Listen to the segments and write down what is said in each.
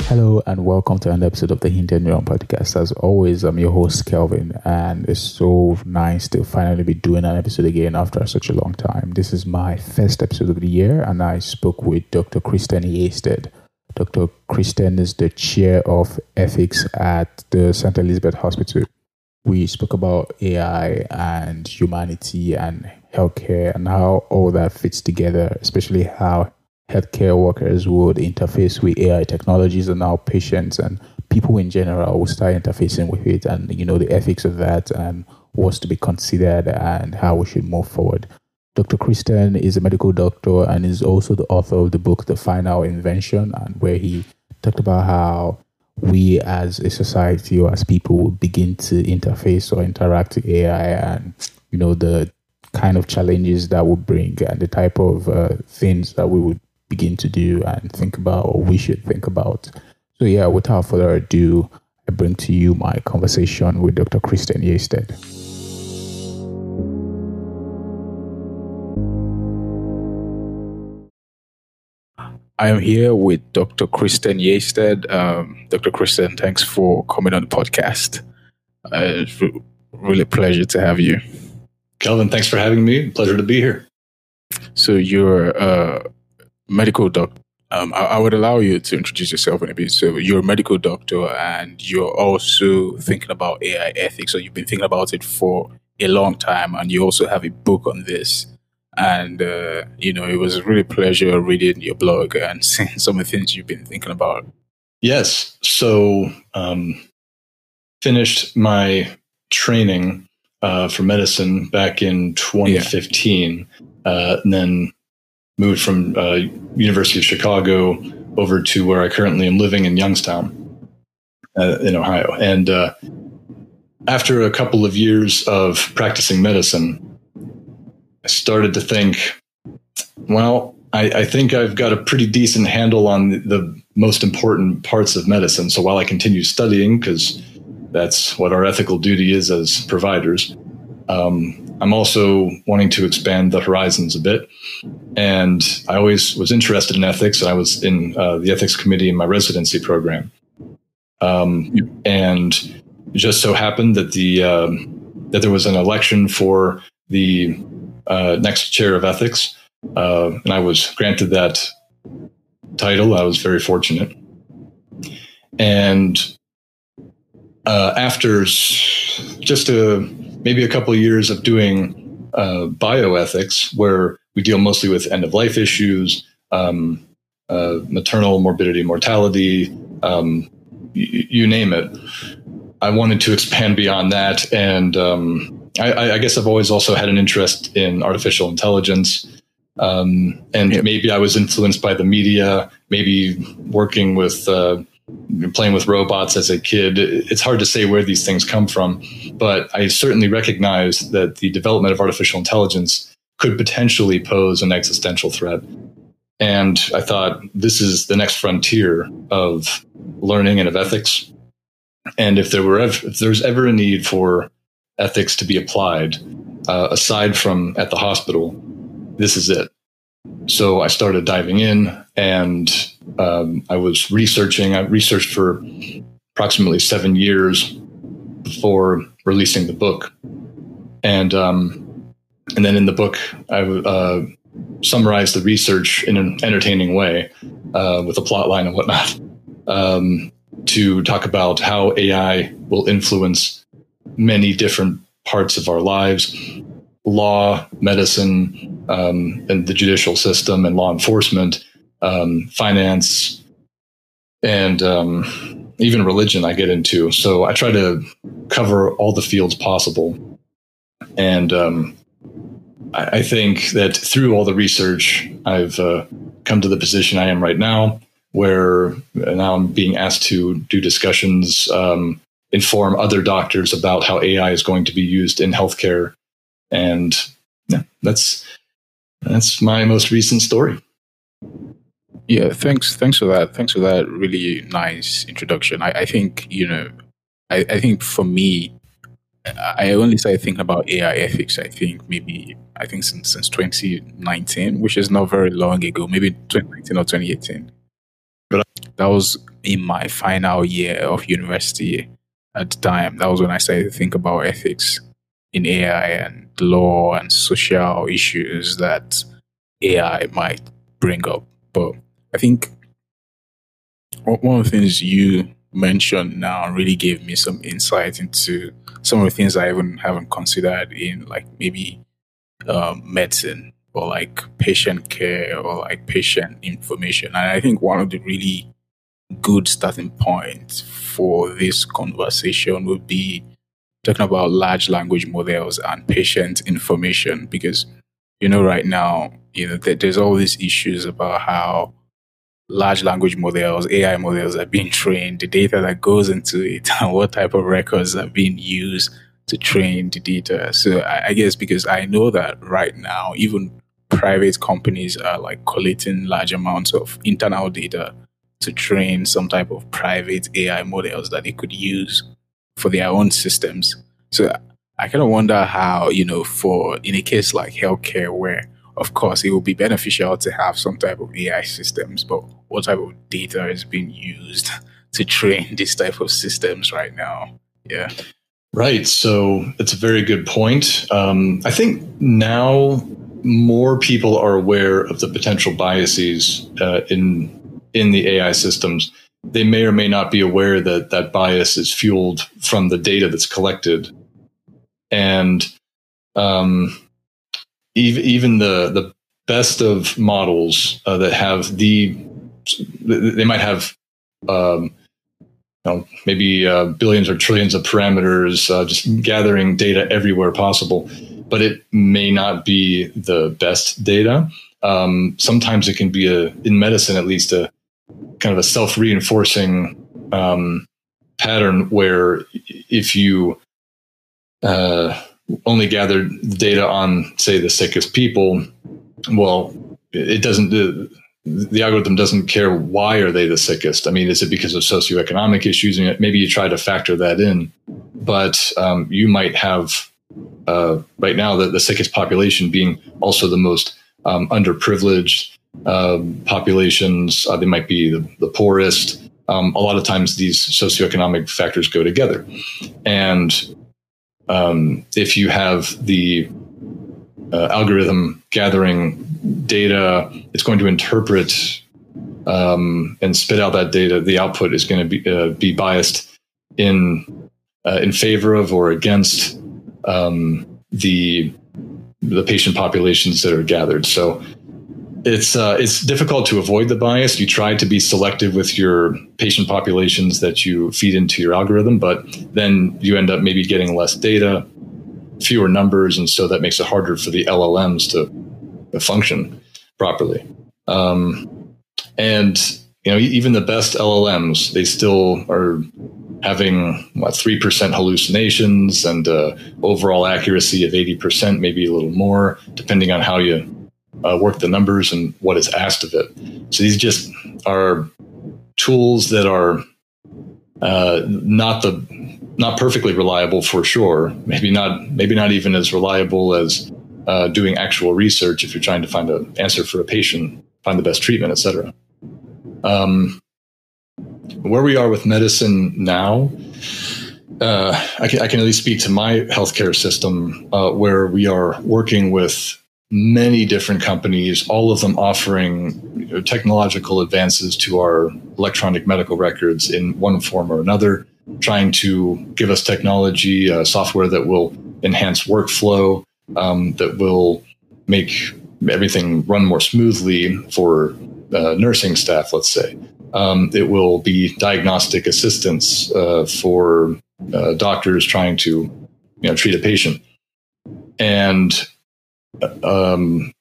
Hello and welcome to another episode of the Hinted Neuron Podcast. As always, I'm your host, Kelvin, and it's so nice to finally be doing an episode again after such a long time. This is my first episode of the year, and I spoke with Dr. Kristen Yeasted. Dr. Kristen is the chair of ethics at the St. Elizabeth Hospital. We spoke about AI and humanity and healthcare and how all that fits together, especially how healthcare workers would interface with AI technologies and how patients and people in general will start interfacing with it, and the ethics of that and what's to be considered and how we should move forward. Dr. Kristen is a medical doctor and is also the author of the book The Final Invention, and where he talked about how we as a society or as people will begin to interface or interact with AI, and the kind of challenges that would bring and the type of things that we would begin to do and think about, or we should think about. So yeah, without further ado, I bring to you my conversation with Dr. Kristen Yeasted. I am here with Dr. Kristen Yeasted. Dr. Kristen, thanks for coming on the podcast. It's really a pleasure to have you. Kelvin, thanks for having me. Pleasure to be here. So you're medical doctor. I would allow you to introduce yourself in a bit. So you're a medical doctor and you're also thinking about AI ethics. So you've been thinking about it for a long time, and you also have a book on this. And, it was a really pleasure reading your blog and seeing some of the things you've been thinking about. Yes. So finished my training for medicine back in 2015, and then moved from University of Chicago over to where I currently am living in Youngstown, in Ohio. And after a couple of years of practicing medicine, I started to think, well, I think I've got a pretty decent handle on the most important parts of medicine. So while I continue studying, because that's what our ethical duty is as providers, I'm also wanting to expand the horizons a bit. And I always was interested in ethics. I was in the ethics committee in my residency program. And it just so happened that that there was an election for the next chair of ethics. And I was granted that title. I was very fortunate. And after just maybe a couple of years of doing bioethics, where we deal mostly with end-of-life issues, maternal morbidity, mortality, you name it, I wanted to expand beyond that. And I guess I've always also had an interest in artificial intelligence. Maybe I was influenced by the media, maybe working with playing with robots as a kid. It's hard to say where these things come from, but I certainly recognize that the development of artificial intelligence could potentially pose an existential threat. And I thought, this is the next frontier of learning and of ethics. And if there's ever a need for ethics to be applied, aside from at the hospital, this is it. So I started diving in, and I was researching. I researched for approximately 7 years before releasing the book. And then in the book, I summarized the research in an entertaining way, with a plot line and whatnot, to talk about how AI will influence many different parts of our lives: law, medicine, and the judicial system and law enforcement, finance, and even religion I get into. So I try to cover all the fields possible. And I think that through all the research, I've come to the position I am right now, where now I'm being asked to do discussions, inform other doctors about how AI is going to be used in healthcare. And yeah, that's my most recent story. Yeah, thanks for that. Thanks for that really nice introduction. I think, I think for me, I only started thinking about AI ethics, I think since 2019, which is not very long ago, maybe 2019 or 2018. that was in my final year of university at the time. That was when I started to think about ethics in AI and law and social issues that AI might bring up. But I think one of the things you mentioned now really gave me some insight into some of the things I even haven't considered in like maybe medicine or like patient care or like patient information. And I think one of the really good starting points for this conversation would be talking about large language models and patient information, because right now there's all these issues about how large language models, AI models are being trained, the data that goes into it, and what type of records are being used to train the data. So I guess because I know that right now, even private companies are like collecting large amounts of internal data to train some type of private AI models that they could use for their own systems. So I kind of wonder how, for in a case like healthcare, where of course it will be beneficial to have some type of AI systems, but what type of data is being used to train this type of systems right now? Yeah. Right. So it's a very good point. I think now more people are aware of the potential biases in the AI systems. They may or may not be aware that that bias is fueled from the data that's collected. And even the best of models that have they might have maybe billions or trillions of parameters, just gathering data everywhere possible, but it may not be the best data. Sometimes it can be in medicine at least, a kind of a self-reinforcing pattern where if you only gather data on, say, the sickest people, well, it doesn't. The algorithm doesn't care why are they the sickest. I mean, is it because of socioeconomic issues? And maybe you try to factor that in, but you might have right now the sickest population being also the most underprivileged populations. They might be the poorest. A lot of times these socioeconomic factors go together. And if you have the algorithm gathering data, it's going to interpret and spit out that data. The output is going to be biased in favor of or against the patient populations that are gathered. So it's difficult to avoid the bias. You try to be selective with your patient populations that you feed into your algorithm, but then you end up maybe getting less data, fewer numbers, and so that makes it harder for the LLMs to function properly. And even the best LLMs, they still are having 3% hallucinations and overall accuracy of 80%, maybe a little more, depending on how you work the numbers and what is asked of it. So these just are tools that are not perfectly reliable for sure. Maybe not even as reliable as doing actual research if you're trying to find an answer for a patient, find the best treatment, etc. Where we are with medicine now, I can at least speak to my healthcare system, where we are working with many different companies, all of them offering technological advances to our electronic medical records in one form or another, trying to give us technology, software that will enhance workflow, that will make everything run more smoothly for nursing staff, let's say. It will be diagnostic assistance for doctors trying to treat a patient. And I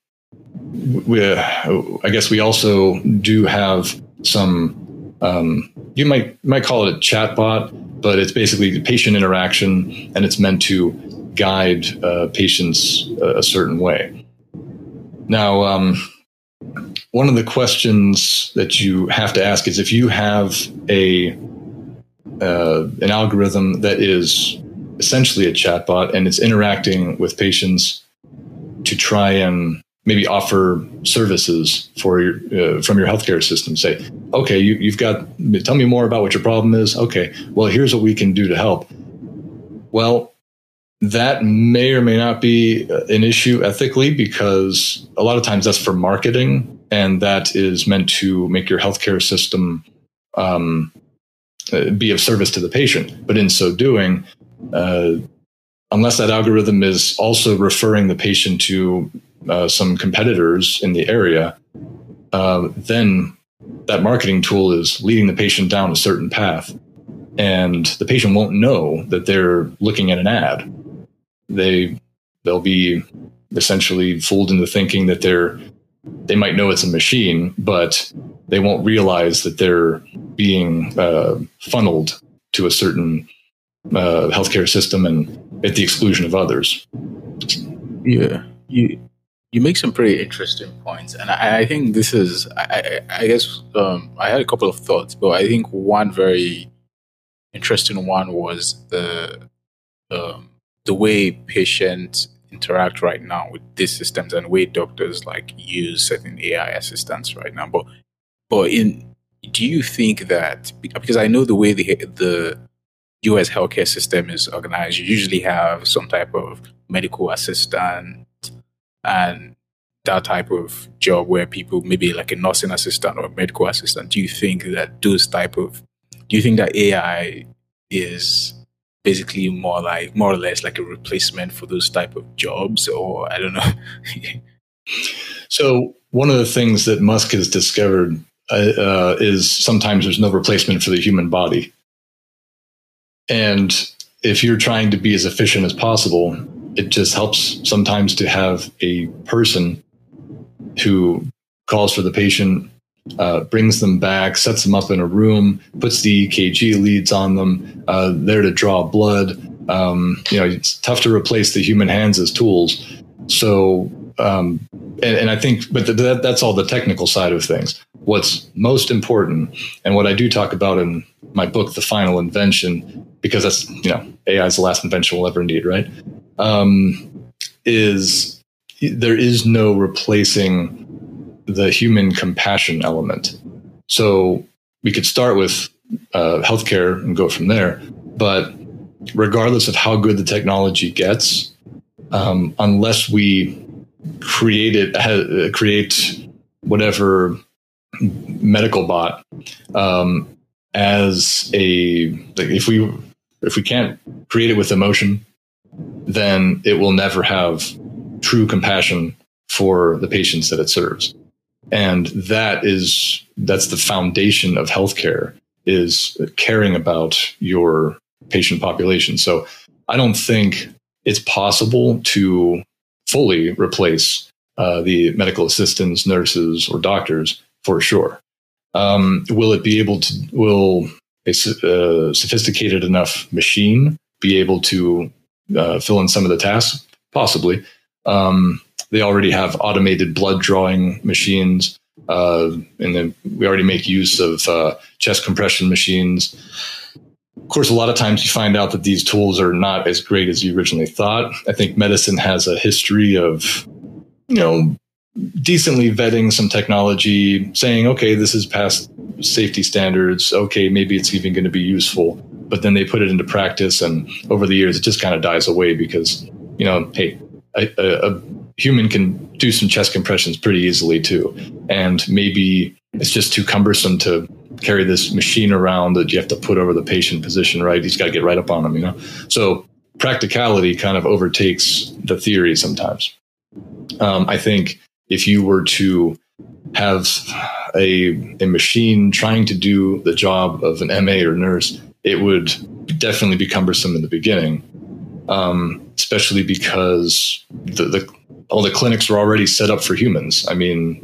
guess we also do have some, you might call it a chatbot, but it's basically the patient interaction, and it's meant to guide patients a certain way. Now, one of the questions that you have to ask is if you have an algorithm that is essentially a chatbot and it's interacting with patients to try and maybe offer services for your from your healthcare system. Say, okay, you've got, tell me more about what your problem is. Okay, well, here's what we can do to help. Well, that may or may not be an issue ethically, because a lot of times that's for marketing, and that is meant to make your healthcare system be of service to the patient. But in so doing, unless that algorithm is also referring the patient to some competitors in the area, then that marketing tool is leading the patient down a certain path, and the patient won't know that they're looking at an ad. They'll be essentially fooled into thinking that they might know it's a machine, but they won't realize that they're being funneled to a certain healthcare system and at the exclusion of others. Yeah, you make some pretty interesting points, and I think this is, I guess I had a couple of thoughts, but I think one very interesting one was the way patients interact right now with these systems and the way doctors like use certain AI assistants right now. But do you think that, because I know the way the US healthcare system is organized, you usually have some type of medical assistant and that type of job where people, maybe like a nursing assistant or a medical assistant. Do you think that AI is basically more or less like a replacement for those type of jobs, or I don't know? So one of the things that Musk has discovered is sometimes there's no replacement for the human body. And if you're trying to be as efficient as possible, it just helps sometimes to have a person who calls for the patient, brings them back, sets them up in a room, puts the EKG leads on them, there to draw blood. It's tough to replace the human hands as tools. So, and I think, but that's all the technical side of things. What's most important, and what I do talk about in my book, The Final Invention, because that's, AI is the last invention we'll ever need, right? Is there is no replacing the human compassion element. So we could start with healthcare and go from there. But regardless of how good the technology gets, unless we create whatever medical bot as if we can't create it with emotion, then it will never have true compassion for the patients that it serves. And that's the foundation of healthcare, is caring about your patient population. So I don't think it's possible to fully replace the medical assistants, nurses, or doctors for sure. Will a sophisticated enough machine be able to fill in some of the tasks? Possibly. They already have automated blood drawing machines, and then we already make use of chest compression machines. Of course, a lot of times you find out that these tools are not as great as you originally thought. I think medicine has a history of, decently vetting some technology, saying, okay, this is past safety standards. Okay, maybe it's even going to be useful. But then they put it into practice, and over the years, it just kind of dies away because, hey, a human can do some chest compressions pretty easily too. And maybe it's just too cumbersome to carry this machine around that you have to put over the patient position, right? He's got to get right up on him, So practicality kind of overtakes the theory sometimes. I think if you were to have a machine trying to do the job of an MA or nurse, it would definitely be cumbersome in the beginning, especially because all the clinics are already set up for humans. I mean,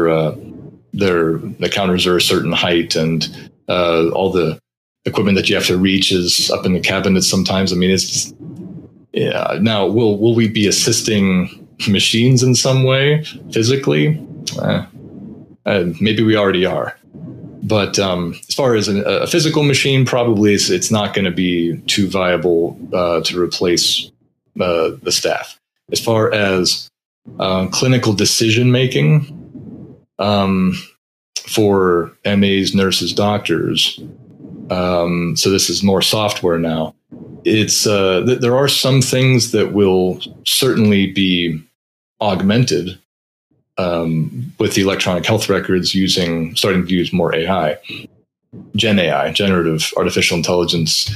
the counters are a certain height, and all the equipment that you have to reach is up in the cabinets sometimes. I mean, it's just, now will we be assisting machines in some way physically? Maybe we already are. But as far as a physical machine, probably it's not going to be too viable to replace the staff. As far as clinical decision making for MAs, nurses, doctors. So this is more software now. It's there are some things that will certainly be augmented with the electronic health records starting to use more AI, Gen AI, generative artificial intelligence,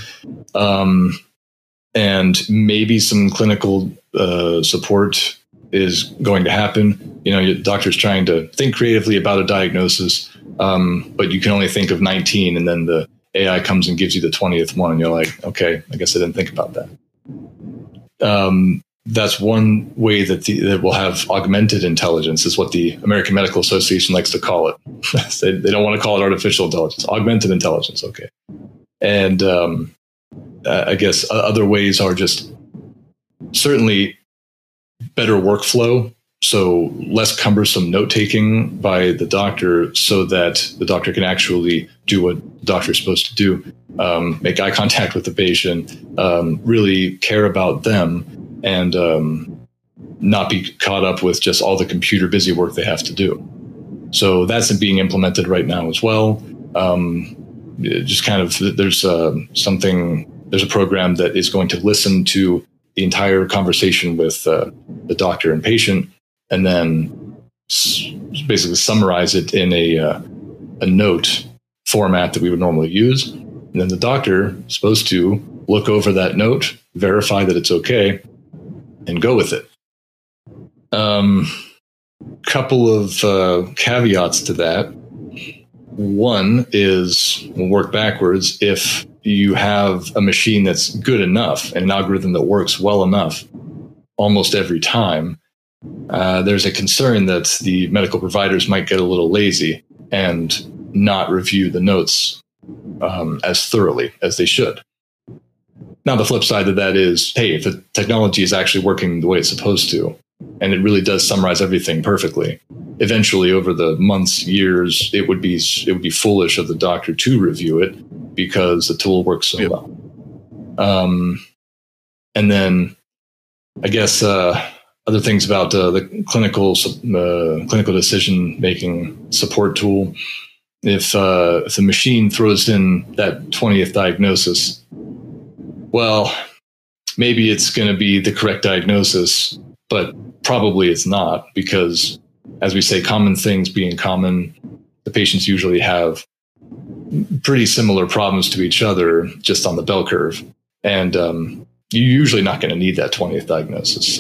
and maybe some clinical support is going to happen. Your doctor's trying to think creatively about a diagnosis, but you can only think of 19, and then the AI comes and gives you the 20th one, and you're like, okay, I guess I didn't think about that. That's one way that we'll have augmented intelligence, is what the American Medical Association likes to call it. They don't want to call it artificial intelligence, augmented intelligence. Okay. And I guess other ways are just certainly better workflow. So less cumbersome note taking by the doctor, so that the doctor can actually do what the doctor is supposed to do, make eye contact with the patient, really care about them, and not be caught up with just all the computer busy work they have to do. So that's being implemented right now as well. Just kind of, there's a program that is going to listen to the entire conversation with the doctor and patient, and then basically summarize it in a note format that we would normally use. And then the doctor is supposed to look over that note, verify that it's okay, and go with it. Couple of caveats to that. One is, we'll work backwards. If you have a machine that's good enough and an algorithm that works well enough almost every time, there's a concern that the medical providers might get a little lazy and not review the notes as thoroughly as they should. Now, the flip side of that is, hey, if the technology is actually working the way it's supposed to, and it really does summarize everything perfectly, eventually, over the months, years, it would be foolish of the doctor to review it, because the tool works so well. And then, I guess other things about the clinical decision making support tool. If the machine throws in that 20th diagnosis, well, maybe it's going to be the correct diagnosis, but probably it's not, because, as we say, common things being common, the patients usually have pretty similar problems to each other, just on the bell curve. And you're usually not going to need that 20th diagnosis.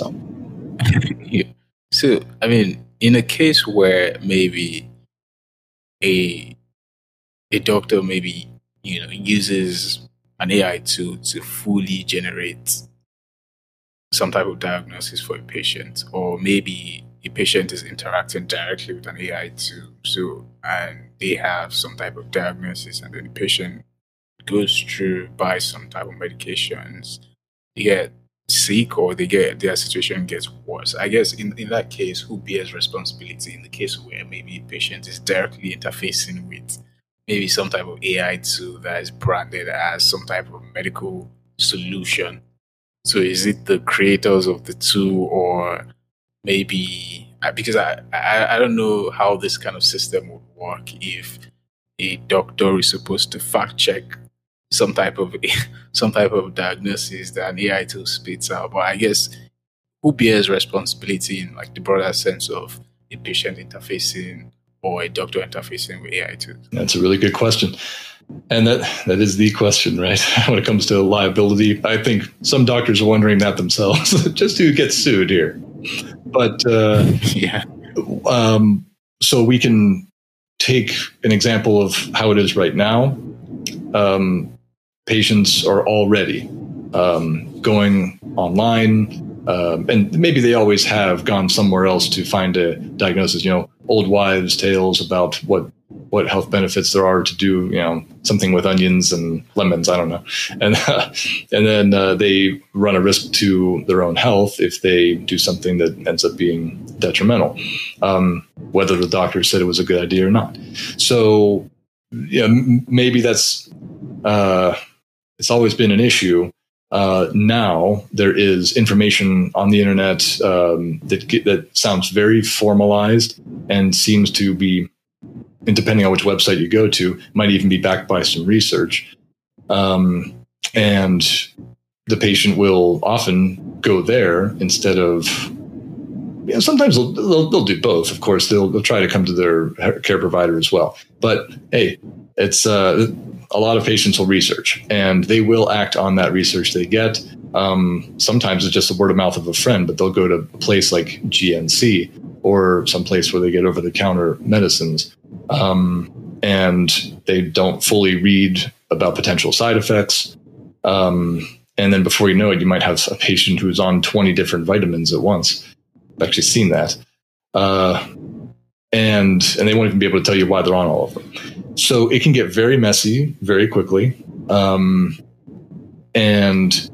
So, I mean, in a case where maybe a doctor maybe, uses an AI tool to fully generate some type of diagnosis for a patient, or maybe a patient is interacting directly with an AI tool, and they have some type of diagnosis, and then the patient goes through, buys some type of medications, they get sick, or their situation gets worse. I guess in that case, who bears responsibility in the case where maybe a patient is directly interfacing with maybe some type of AI tool that is branded as some type of medical solution? So is it the creators of the tool, or maybe, because I don't know how this kind of system would work if a doctor is supposed to fact check some type of diagnosis that an AI tool spits out. But I guess, who bears responsibility in like the broader sense of a patient interfacing or a doctor interfacing with AI tools? That's a really good question. And that is the question, right? When it comes to liability, I think some doctors are wondering that themselves, just who gets sued here. But yeah. So we can take an example of how it is right now. Patients are already going online, and maybe they always have gone somewhere else to find a diagnosis. Old wives' tales about what health benefits there are to do, something with onions and lemons. I don't know, and then they run a risk to their own health if they do something that ends up being detrimental, whether the doctor said it was a good idea or not. So, maybe that's. It's always been an issue, Now there is information on the internet that sounds very formalized and seems to be, and depending on which website you go to, might even be backed by some research. And the patient will often go there instead of, sometimes they'll do both. Of course, they'll try to come to their care provider as well. But hey, it's a lot of patients will research, and they will act on that research they get. Sometimes it's just the word of mouth of a friend, but they'll go to a place like GNC or some place where they get over-the-counter medicines, and they don't fully read about potential side effects. And then before you know it, you might have a patient who's on 20 different vitamins at once. I've actually seen that. And they won't even be able to tell you why they're on all of them. So it can get very messy very quickly. And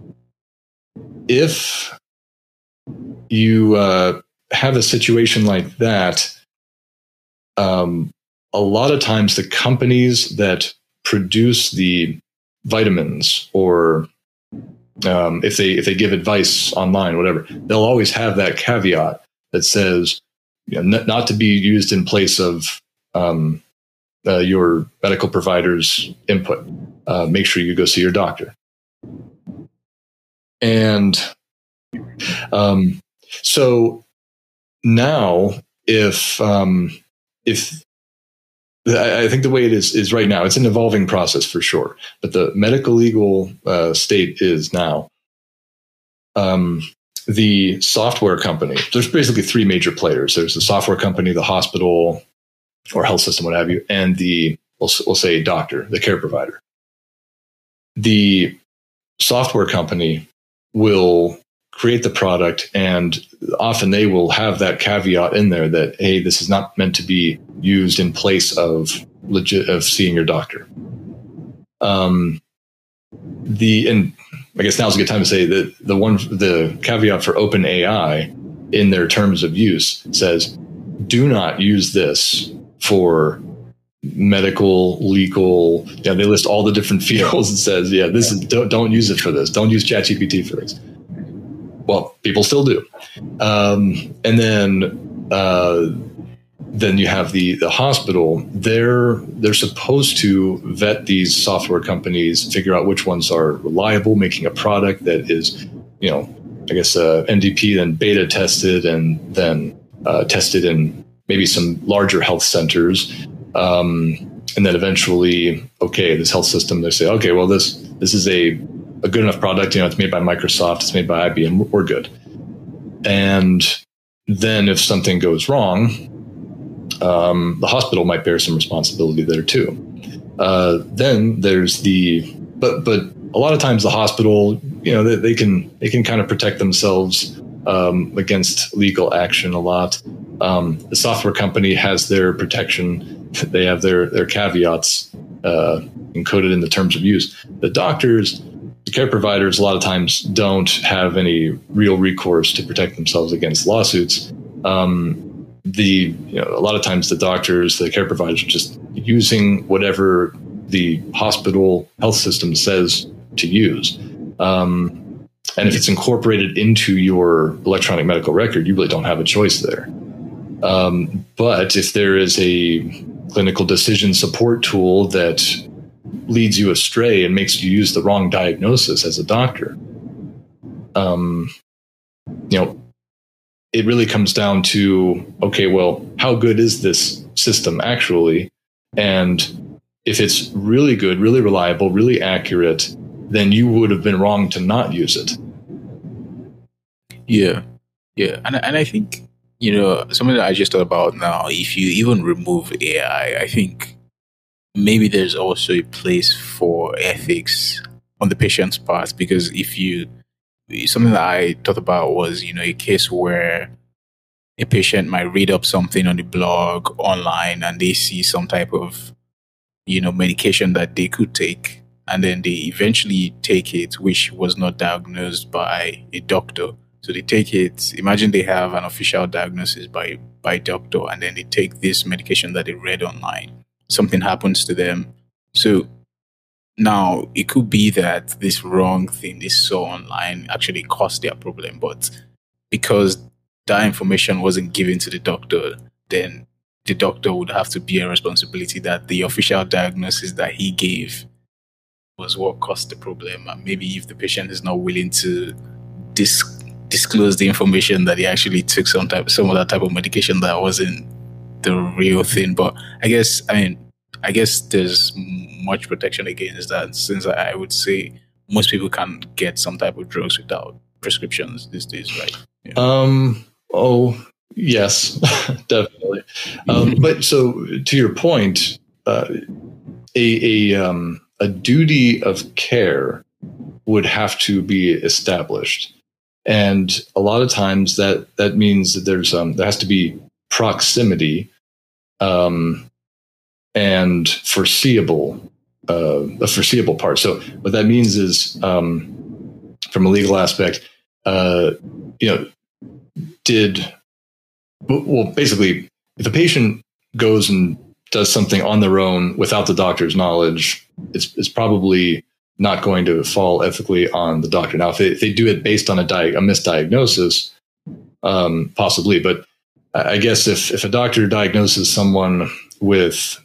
if you have a situation like that, a lot of times the companies that produce the vitamins, or if they give advice online, whatever, they'll always have that caveat that says, not to be used in place of your medical provider's input. Make sure you go see your doctor. And so now, if I think the way it is right now, it's an evolving process for sure, but the medical legal state is now, the software company, there's basically three major players. There's the software company, the hospital or health system, what have you, and we'll say doctor, the care provider. The software company will create the product, and often they will have that caveat in there that, hey, this is not meant to be used in place of seeing your doctor. And I guess now's a good time to say that the caveat for OpenAI in their terms of use says, do not use this for medical, legal. They list all the different fields and says, don't use it for this. Don't use ChatGPT for this. Well, people still do. And then you have the hospital. They're supposed to vet these software companies, figure out which ones are reliable, making a product that is, NDP, then beta tested, and then tested in maybe some larger health centers. And then eventually, this health system, they say, okay, well, this is a good enough product. It's made by Microsoft, it's made by IBM, we're good. And then if something goes wrong, the hospital might bear some responsibility there too. Then there's but a lot of times the hospital, they can kind of protect themselves against legal action a lot. The software company has their protection. They have their caveats encoded in the terms of use. The doctors, the care providers, a lot of times don't have any real recourse to protect themselves against lawsuits. A lot of times the doctors, the care providers are just using whatever the hospital health system says to use. And if it's incorporated into your electronic medical record, you really don't have a choice there. But if there is a clinical decision support tool that leads you astray and makes you use the wrong diagnosis as a doctor, it really comes down to, okay, well, how good is this system actually? And if it's really good, really reliable, really accurate, then you would have been wrong to not use it. Yeah. And I think, something that I just thought about now, if you even remove AI, I think maybe there's also a place for ethics on the patient's part, because something that I thought about was, a case where a patient might read up something on the blog online and they see some type of, medication that they could take, and then they eventually take it, which was not diagnosed by a doctor. So they take it, imagine they have an official diagnosis by a doctor, and then they take this medication that they read online. Something happens to them. So Now, it could be that this wrong thing they saw online actually caused their problem, but because that information wasn't given to the doctor, then the doctor would have to bear responsibility that the official diagnosis that he gave was what caused the problem. And maybe if the patient is not willing to disclose the information that he actually took some other type of medication that wasn't the real thing. But I guess there's much protection against that, since I would say most people can get some type of drugs without prescriptions these days, right? Yeah. Oh, yes, definitely. But so to your point, a duty of care would have to be established. And a lot of times that means that there has to be proximity and foreseeable, a foreseeable part. So what that means is, from a legal aspect, basically, if a patient goes and does something on their own without the doctor's knowledge, it's probably not going to fall ethically on the doctor. Now, if they do it based on a misdiagnosis, possibly. But I guess if a doctor diagnoses someone with,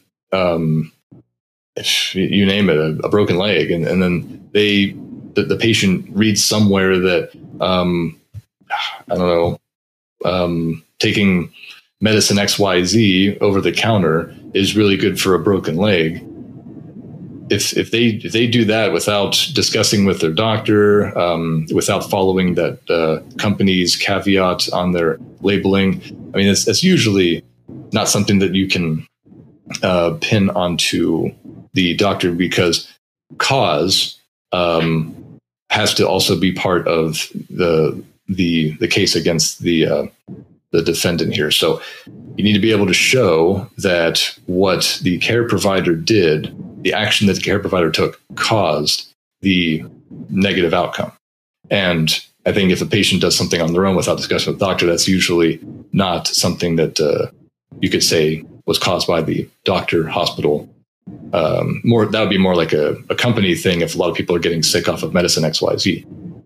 if you name it, a broken leg, and then the patient reads somewhere that, I don't know, taking medicine XYZ over the counter is really good for a broken leg. If they do that without discussing with their doctor, without following that company's caveat on their labeling, I mean, that's usually not something that you can pin onto the doctor, because cause has to also be part of the case against the defendant here. So you need to be able to show that what the care provider did, the action that the care provider took, caused the negative outcome. And I think if a patient does something on their own without discussion with the doctor, that's usually not something that you could say was caused by the doctor, hospital. That would be more like a company thing if a lot of people are getting sick off of medicine XYZ.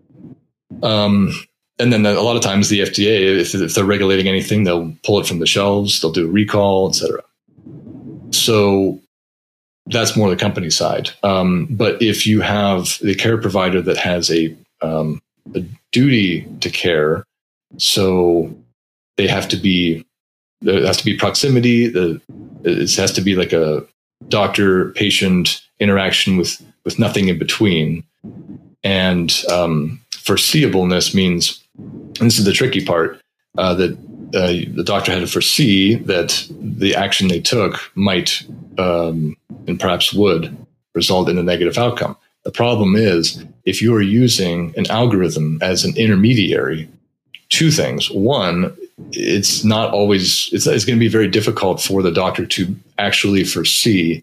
And then a lot of times the FDA, if they're regulating anything, they'll pull it from the shelves, they'll do a recall, etc. So that's more the company side. But if you have the care provider that has a duty to care, so there has to be proximity. It has to be like a doctor-patient interaction with nothing in between. And foreseeableness means, and this is the tricky part, that the doctor had to foresee that the action they took might and perhaps would result in a negative outcome. The problem is, if you are using an algorithm as an intermediary, two things. One, it's not always, it's going to be very difficult for the doctor to actually foresee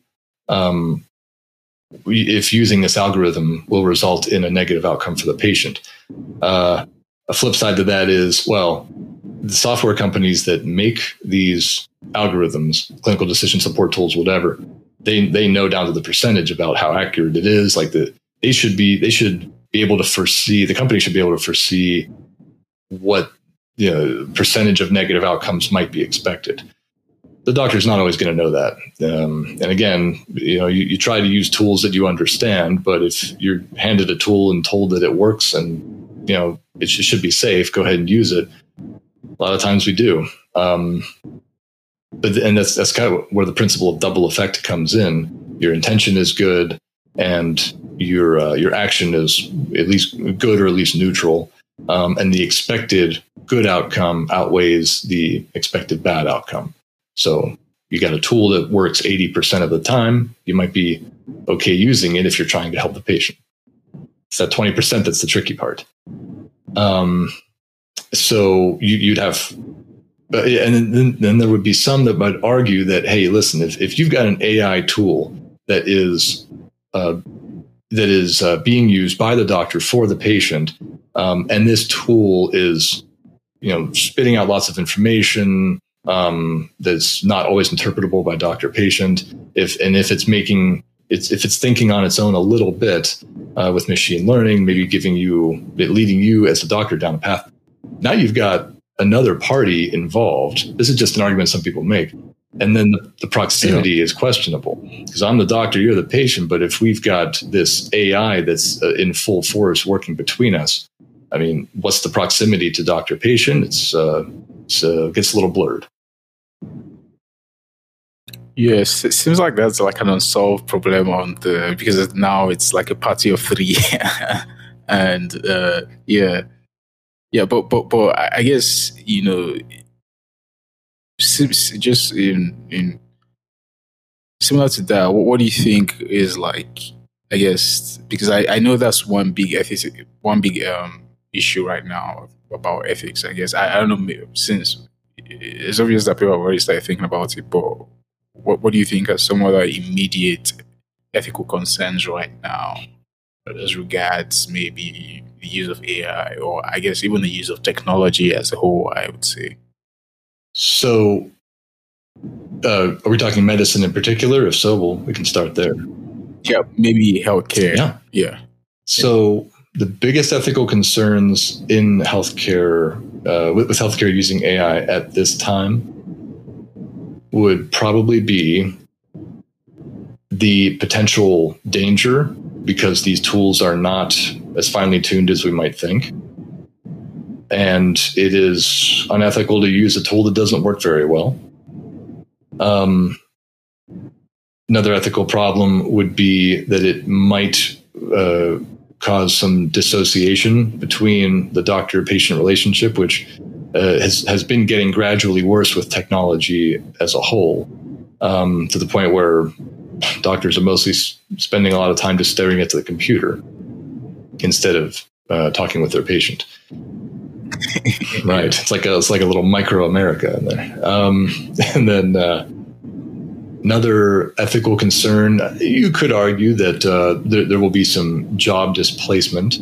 if using this algorithm will result in a negative outcome for the patient. A flip side to that is, well, the software companies that make these algorithms, clinical decision support tools, whatever, they know down to the percentage about how accurate it is. Like they should be able to foresee, the company should be able to foresee what percentage of negative outcomes might be expected. The doctor's not always going to know that. And again, you try to use tools that you understand, but if you're handed a tool and told that it works and, it should be safe, go ahead and use it. A lot of times we do. And that's kind of where the principle of double effect comes in. Your intention is good, and your action is at least good or at least neutral. And the expected good outcome outweighs the expected bad outcome. So you got a tool that works 80% of the time, you might be okay using it if you're trying to help the patient. It's that 20% that's the tricky part. So you'd have, and then there would be some that might argue that, hey, listen, if you've got an AI tool that is being used by the doctor for the patient, and this tool is, spitting out lots of information that's not always interpretable by doctor patient, if it's making if it's thinking on its own a little bit with machine learning, maybe leading you as a doctor down a path. Now you've got another party involved. This is just an argument some people make. And then the proximity is questionable because I'm the doctor, you're the patient. But if we've got this AI that's in full force working between us, I mean, what's the proximity to doctor patient? It gets a little blurred. Yes, it seems like that's like an unsolved problem because now it's like a party of three, and but I guess just in similar to that, what do you think is like? I guess because I know that's one big issue right now about ethics. I guess I don't know, since it's obvious that people have already started thinking about it, but what do you think are some other immediate ethical concerns right now as regards maybe the use of AI, or I guess even the use of technology as a whole, I would say? So, are we talking medicine in particular? If so, we can start there. Yeah, maybe healthcare. Yeah. So the biggest ethical concerns in healthcare, with healthcare using AI at this time, would probably be the potential danger because these tools are not as finely tuned as we might think. And it is unethical to use a tool that doesn't work very well. Another ethical problem would be that it might cause some dissociation between the doctor-patient relationship, which has been getting gradually worse with technology as a whole, to the point where doctors are mostly spending a lot of time just staring at the computer instead of talking with their patient. Right. It's like a little micro America in there. And then another ethical concern, you could argue that there will be some job displacement.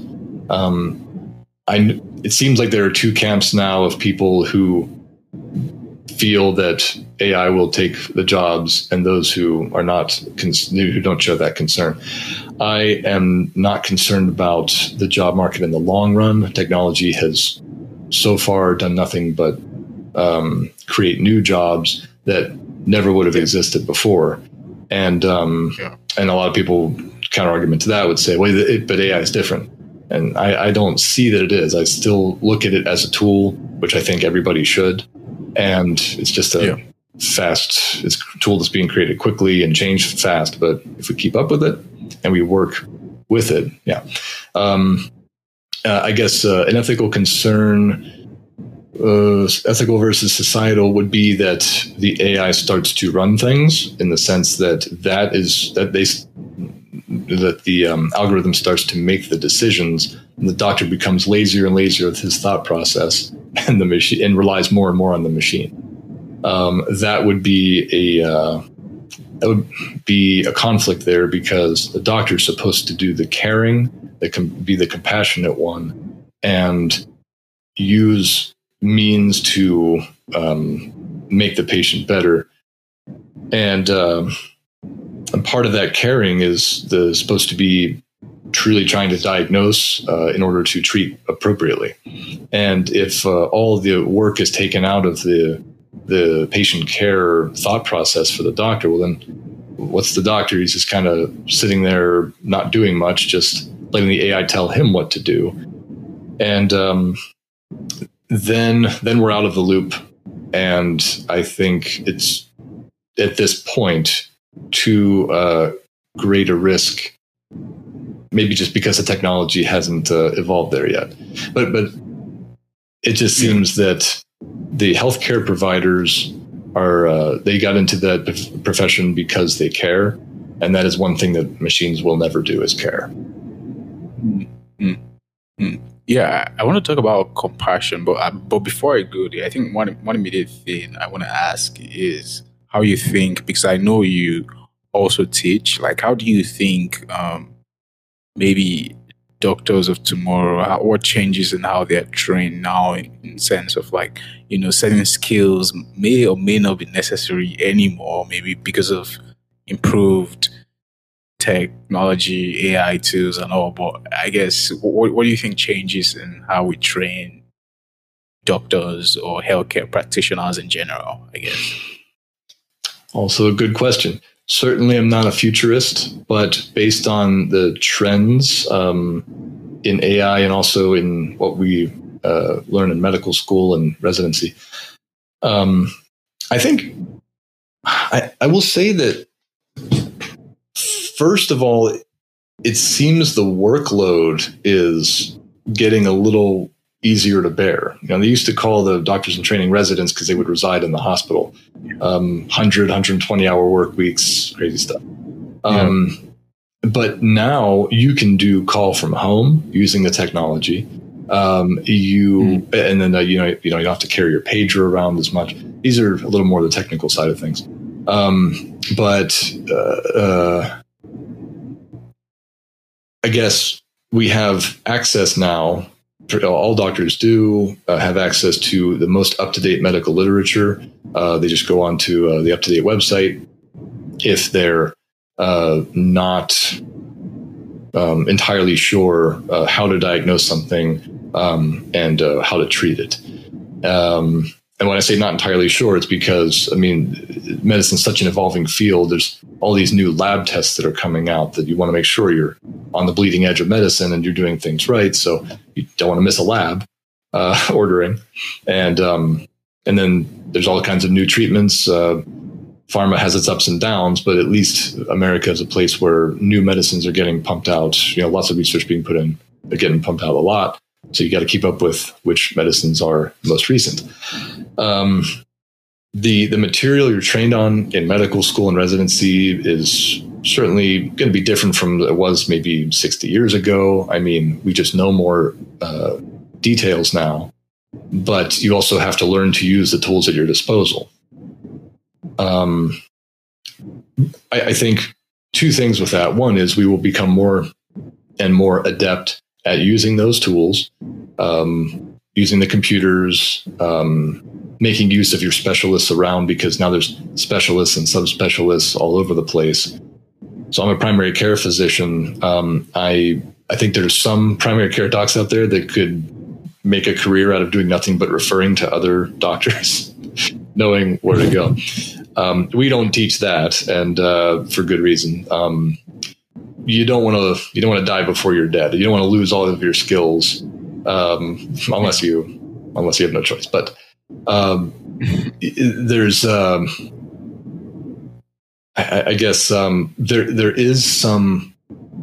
It seems like there are two camps now of people who feel that AI will take the jobs and those who are not, who don't show that concern. I am not concerned about the job market in the long run. Technology has so far done nothing but create new jobs that never would have existed before. And a lot of people, counter argument to that would say, well, but AI is different. And I don't see that it is. I still look at it as a tool, which I think everybody should. And it's just it's a tool that's being created quickly and changed fast. But if we keep up with it and we work with it, I guess an ethical concern, ethical versus societal, would be that the AI starts to run things in the sense that the algorithm starts to make the decisions, and the doctor becomes lazier and lazier with his thought process, and the machine and relies more and more on the machine. That would be a conflict there, because the doctor is supposed to do the caring, that can be the compassionate one, and use means to make the patient better. And part of that caring is supposed to be truly trying to diagnose in order to treat appropriately. And if all of the work is taken out of the patient care thought process for the doctor, well, then what's the doctor? He's just kind of sitting there not doing much, just letting the AI tell him what to do. And then we're out of the loop. And I think it's at this point too great a risk, maybe just because the technology hasn't evolved there yet. But it just seems that the healthcare providers they got into that profession because they care, and that is one thing that machines will never do, is care. Yeah, I want to talk about compassion, but before I go there, I think one immediate thing I want to ask is how you think, because I know you also teach, like, how do you think maybe doctors of tomorrow, what changes in how they're trained now, in sense of, like, certain skills may or may not be necessary anymore, maybe because of improved technology, AI tools and all, but I guess what do you think changes in how we train doctors or healthcare practitioners in general, I guess? Also a good question. Certainly I'm not a futurist, but based on the trends in AI and also in what we learn in medical school and residency, I think I will say that, first of all, it seems the workload is getting a little easier to bear. You know, they used to call the doctors in training residents because they would reside in the hospital. 100, 120-hour work weeks, crazy stuff. But now you can do call from home using the technology. And then you don't have to carry your pager around as much. These are a little more the technical side of things. But I guess we have access now. All doctors do have access to the most up-to-date medical literature. They just go onto the up-to-date website. If they're not entirely sure how to diagnose something and how to treat it. And when I say not entirely sure, it's because, I mean, medicine is such an evolving field. There's all these new lab tests that are coming out that you want to make sure you're on the bleeding edge of medicine and you're doing things right. So you don't want to miss a lab ordering. And then there's all kinds of new treatments. Pharma has its ups and downs, but at least America is a place where new medicines are getting pumped out. You know, lots of research being put in. They're getting pumped out a lot. So you got to keep up with which medicines are most recent. The material you're trained on in medical school and residency is certainly going to be different from it was maybe 60 years ago. I mean, we just know more details now, but you also have to learn to use the tools at your disposal. I think two things with that. One is we will become more and more adept at using those tools, using the computers, making use of your specialists around, because now there's specialists and subspecialists all over the place. So I'm a primary care physician. I think there's some primary care docs out there that could make a career out of doing nothing but referring to other doctors, knowing where to go. We don't teach that, and for good reason. You don't want to die before you're dead. You don't want to lose all of your skills, unless you have no choice. But there's, I guess, there is some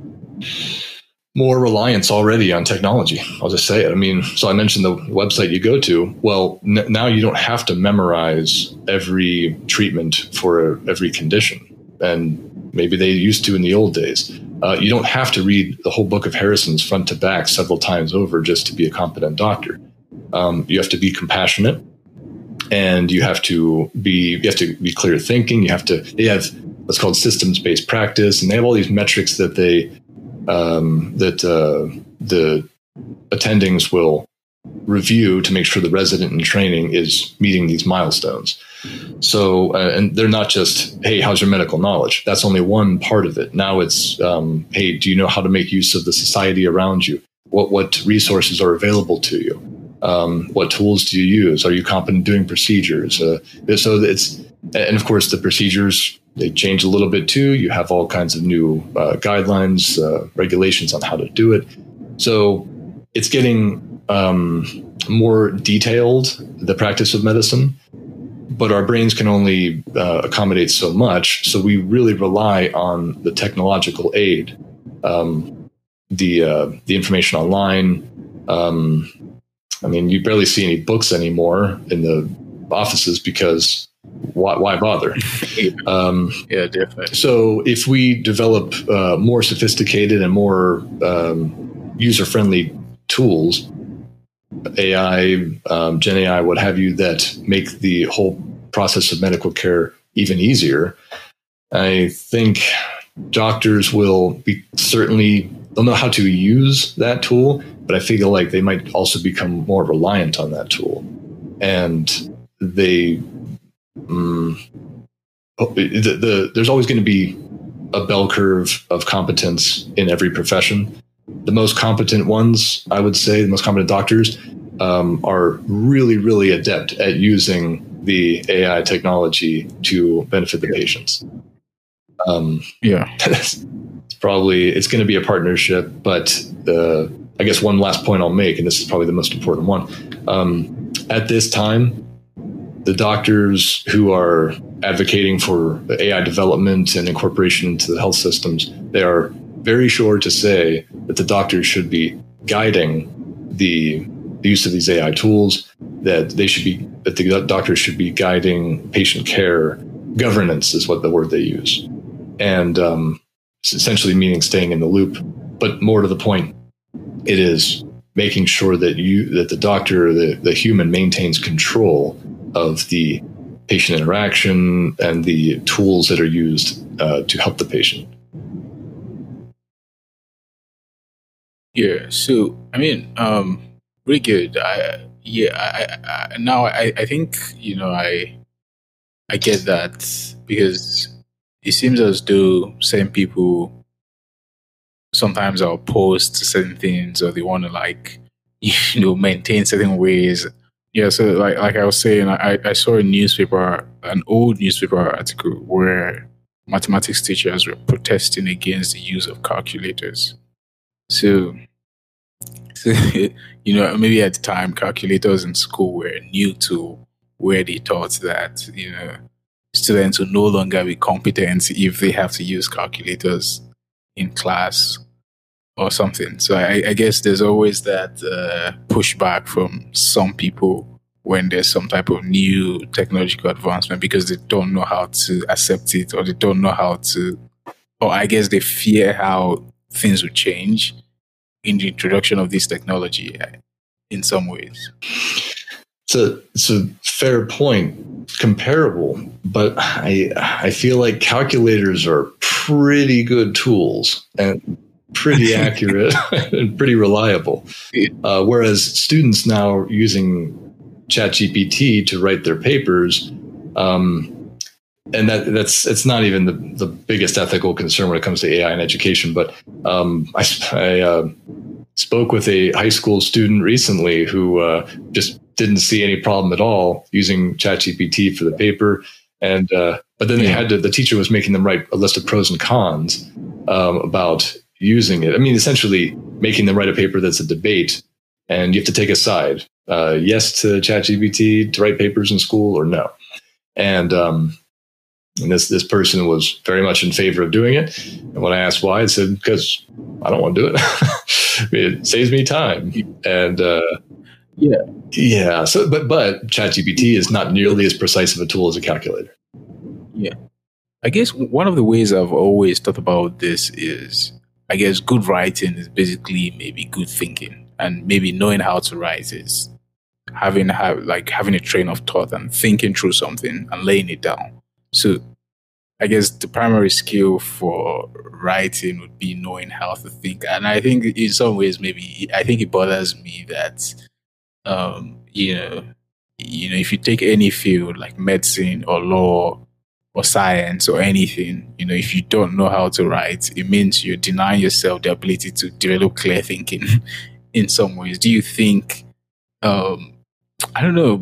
more reliance already on technology. I'll just say it. I mean, so I mentioned the website you go to. Well, now you don't have to memorize every treatment for every condition, and maybe they used to in the old days. You don't have to read the whole book of Harrison's front to back several times over just to be a competent doctor. You have to be compassionate, and you have to be clear thinking. They have what's called systems-based practice, and they have all these metrics that the attendings will review to make sure the resident in training is meeting these milestones. So, and they're not just, hey, how's your medical knowledge? That's only one part of it. Now it's, hey, do you know how to make use of the society around you? What resources are available to you? What tools do you use? Are you competent doing procedures? So it's, and of course the procedures, they change a little bit too. You have all kinds of new guidelines, regulations on how to do it. So it's getting more detailed, the practice of medicine, but our brains can only accommodate so much. So we really rely on the technological aid, the information online. I mean, you barely see any books anymore in the offices because why bother? Yeah, definitely. So if we develop more sophisticated and more user-friendly tools, AI, Gen AI, what have you, that make the whole process of medical care even easier, I think doctors will they'll know how to use that tool, but I feel like they might also become more reliant on that tool. And there's always going to be a bell curve of competence in every profession. The most competent ones, I would say, the most competent doctors are really, really adept at using the AI technology to benefit the patients. It's going to be a partnership, but I guess one last point I'll make, and this is probably the most important one. At this time, the doctors who are advocating for the AI development and incorporation into the health systems, they are very sure to say that the doctors should be guiding the use of these AI tools, that the doctors should be guiding patient care. Governance is what the word they use. And it's essentially meaning staying in the loop. But more to the point, it is making sure that the doctor, the human, maintains control of the patient interaction and the tools that are used to help the patient. Yeah. So, I mean, really good. I think, I get that, because it seems as though certain people sometimes are opposed to certain things, or they want to maintain certain ways. Yeah, so like I was saying, I saw an old newspaper article where mathematics teachers were protesting against the use of calculators. So maybe at the time calculators in school were new to where they thought that, students will no longer be competent if they have to use calculators in class or something. So I guess there's always that pushback from some people when there's some type of new technological advancement, because they don't know how to accept it, or they don't know how to, or I guess they fear how things will change in the introduction of this technology in some ways. So it's a fair point, comparable, but I feel like calculators are pretty good tools and pretty accurate and pretty reliable. Whereas students now are using ChatGPT to write their papers, and it's not even the biggest ethical concern when it comes to AI in education. But I spoke with a high school student recently who just didn't see any problem at all using ChatGPT for the paper, and but then the teacher was making them write a list of pros and cons about using it. I mean, essentially making them write a paper that's a debate, and you have to take a side. Yes to ChatGPT to write papers in school, or no. And this person was very much in favor of doing it. And when I asked why, it said, because I don't want to do it. It saves me time. And yeah. So, but ChatGPT is not nearly as precise of a tool as a calculator. Yeah. I guess one of the ways I've always thought about this is, I guess good writing is basically maybe good thinking, and maybe knowing how to write is having a train of thought and thinking through something and laying it down. So I guess the primary skill for writing would be knowing how to think. And I think in some ways, I think it bothers me that, if you take any field like medicine or law or science or anything, if you don't know how to write, it means you're denying yourself the ability to develop clear thinking in some ways. Do you think, I don't know,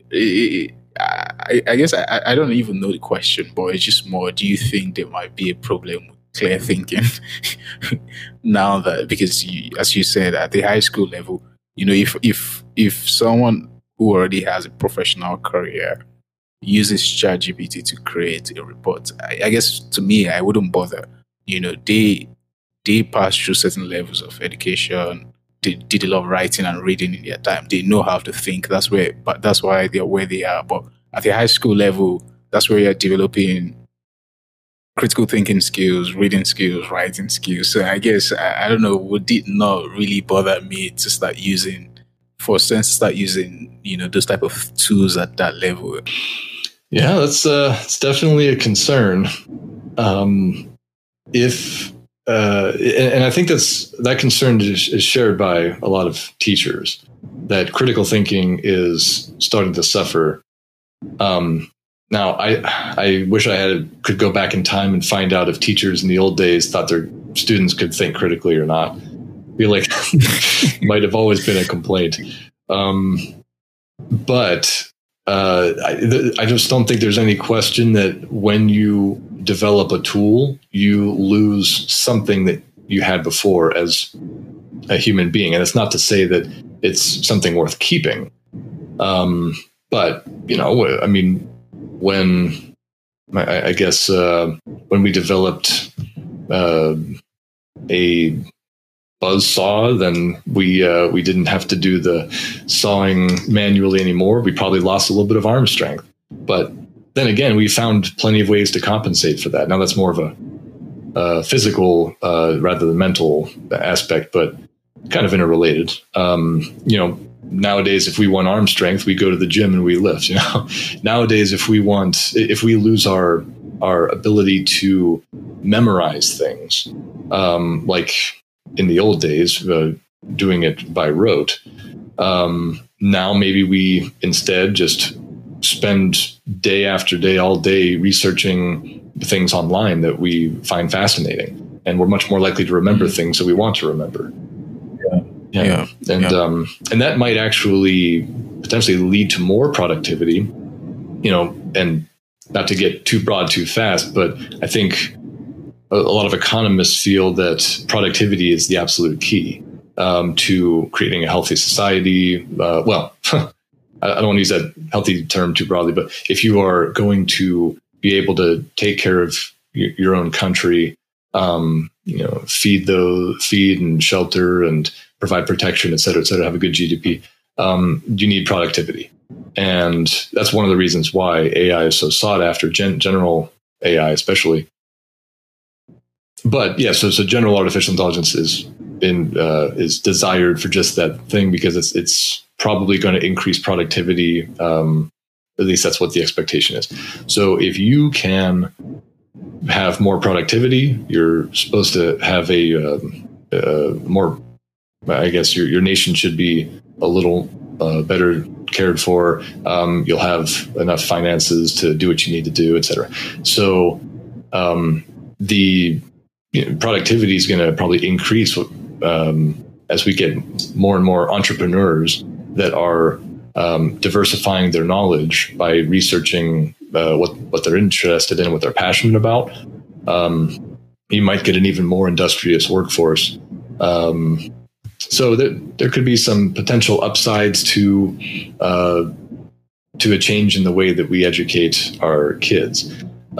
I guess I don't even know the question, but it's just more, do you think there might be a problem with clear thinking now that, because as you said, at the high school level, if someone who already has a professional career uses ChatGPT to create a report, I guess to me, I wouldn't bother. They pass through certain levels of education. They did a lot of writing and reading in their time. They know how to think. That's why they're where they are. But at the high school level, that's where you're developing critical thinking skills, reading skills, writing skills. So I guess, I don't know, would it not really bother me to start using those type of tools at that level? Yeah, that's it's definitely a concern. And I think that concern is shared by a lot of teachers, that critical thinking is starting to suffer. Now, I wish I could go back in time and find out if teachers in the old days thought their students could think critically or not. I feel like might have always been a complaint. But I just don't think there's any question that when you develop a tool, you lose something that you had before as a human being. And it's not to say that it's something worth keeping. But, I mean, when I guess when we developed a buzz saw, then we didn't have to do the sawing manually anymore. We probably lost a little bit of arm strength, but then again, we found plenty of ways to compensate for that. Now that's more of a physical rather than mental aspect, but kind of interrelated. Nowadays, if we want arm strength, we go to the gym and we lift. Nowadays, if we lose our ability to memorize things, like in the old days, doing it by rote, now maybe we instead just spend day after day, all day researching things online that we find fascinating, and we're much more likely to remember things that we want to remember. Yeah. And that might actually potentially lead to more productivity, and not to get too broad too fast, but I think a lot of economists feel that productivity is the absolute key to creating a healthy society. I don't want to use that healthy term too broadly, but if you are going to be able to take care of your own country, feed and shelter and provide protection, et cetera, have a good GDP, you need productivity. And that's one of the reasons why AI is so sought after, general AI especially. But yeah, so general artificial intelligence is desired for just that thing, because it's probably going to increase productivity. At least that's what the expectation is. So if you can have more productivity, you're supposed to have a more, I guess your nation should be a little better cared for. You'll have enough finances to do what you need to do, et cetera. So the productivity is going to probably increase as we get more and more entrepreneurs that are diversifying their knowledge by researching what they're interested in, what they're passionate about. You might get an even more industrious workforce. So there could be some potential upsides to a change in the way that we educate our kids.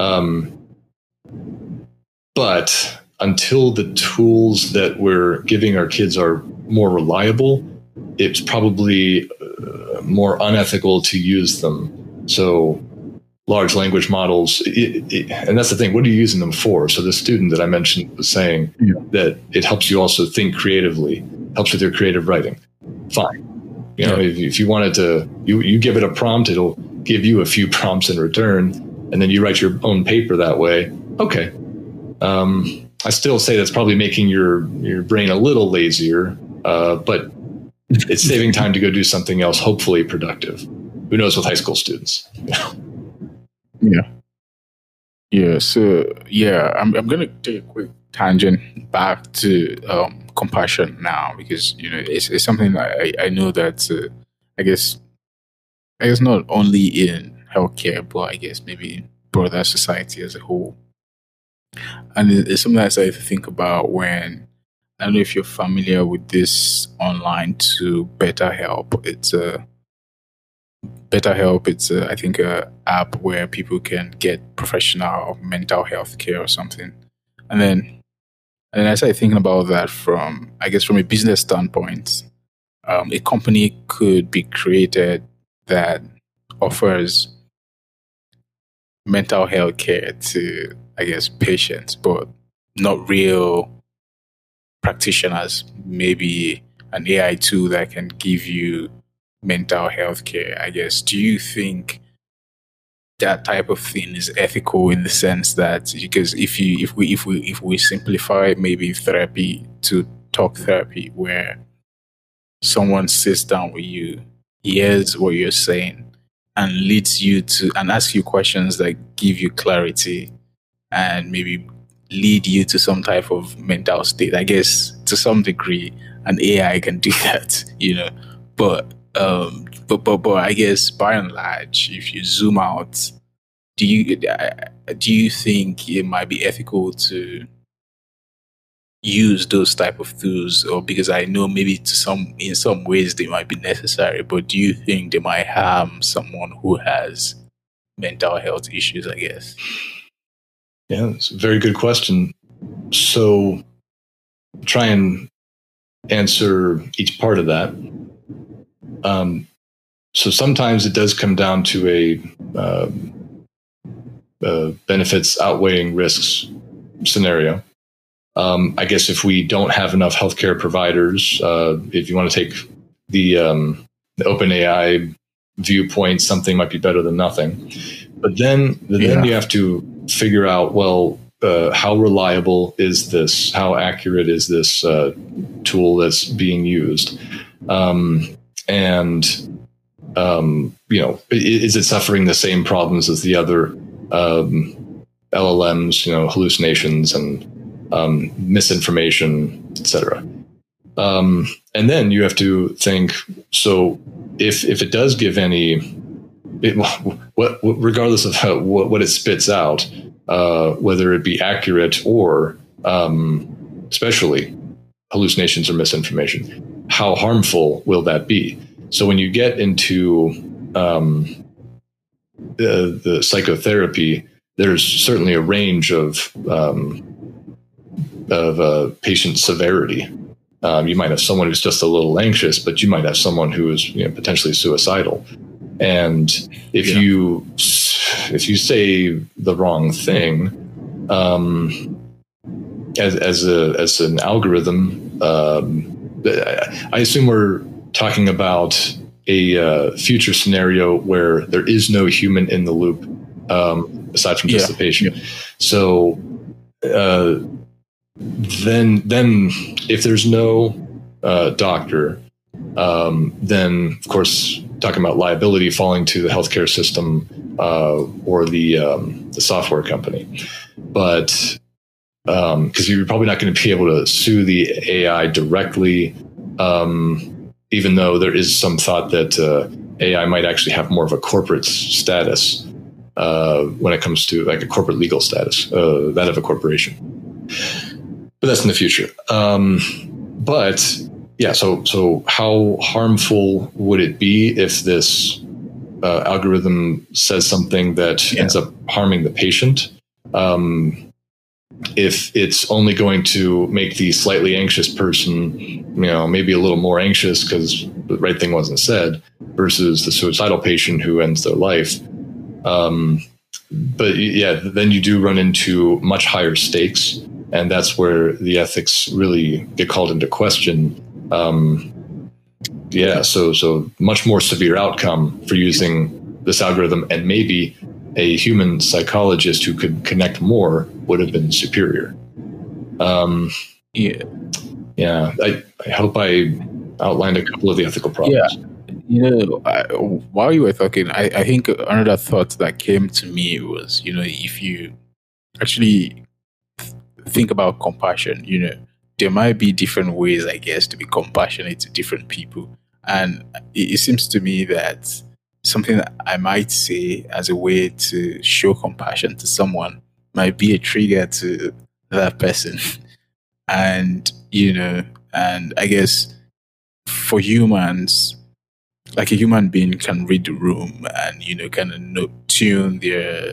But until the tools that we're giving our kids are more reliable, it's probably more unethical to use them. So large language models, and that's the thing, what are you using them for? So the student that I mentioned was saying that it helps you also think creatively, helps with your creative writing. Fine. If you wanted to, you give it a prompt, it'll give you a few prompts in return, and then you write your own paper that way. Okay. I still say that's probably making your brain a little lazier, but it's saving time to go do something else, hopefully productive. Who knows with high school students? Yeah. So I'm going to take a quick tangent back to compassion now, because it's something that I know that I guess not only in healthcare, but I guess maybe broader society as a whole. And it's something I started to think about when, I don't know if you're familiar with this online to BetterHelp. It's I think a app where people can get professional mental health care or something. And then I started thinking about that from a business standpoint. A company could be created that offers mental health care to, I guess, patients, but not real practitioners. Maybe an AI tool that can give you mental health care, I guess. Do you think that type of thing is ethical, in the sense that, because if we simplify maybe therapy to talk therapy, where someone sits down with you, hears what you're saying, and leads you to and ask you questions that give you clarity and maybe lead you to some type of mental state. I guess to some degree, an AI can do that, But I guess by and large, if you zoom out, do you think it might be ethical to use those type of tools? Or because I know maybe in some ways they might be necessary, but do you think they might harm someone who has mental health issues, I guess? Yeah, it's a very good question. So try and answer each part of that. So sometimes it does come down to a benefits outweighing risks scenario. I guess if we don't have enough healthcare providers, if you want to take the OpenAI viewpoint, something might be better than nothing. But then you have to figure out, well, how reliable is this? How accurate is this tool that's being used? Is it suffering the same problems as the other LLMs? Hallucinations and misinformation, etc. And then you have to think. So if it does give regardless of what it spits out, whether it be accurate or especially hallucinations or misinformation, how harmful will that be? So when you get into the psychotherapy, there's certainly a range of patient severity. You might have someone who's just a little anxious, but you might have someone who is potentially suicidal. And if you say the wrong thing, as an algorithm, I assume we're talking about a future scenario where there is no human in the loop, aside from just the patient. Yeah. So then if there's no doctor, then of course talking about liability falling to the healthcare system or the software company, but because you're probably not going to be able to sue the AI directly, even though there is some thought that AI might actually have more of a corporate status when it comes to like a corporate legal status, that of a corporation. But that's in the future. So how harmful would it be if this algorithm says something that ends up harming the patient? If it's only going to make the slightly anxious person, maybe a little more anxious because the right thing wasn't said, versus the suicidal patient who ends their life. Then you do run into much higher stakes, and that's where the ethics really get called into question. So much more severe outcome for using this algorithm, and maybe a human psychologist who could connect more would have been superior. I hope I outlined a couple of the ethical problems. While you were talking, I think another thought that came to me was, if you actually think about compassion, there might be different ways, I guess, to be compassionate to different people. And it seems to me that something that I might say as a way to show compassion to someone might be a trigger to that person. And I guess for humans, like a human being can read the room and, kind of tune their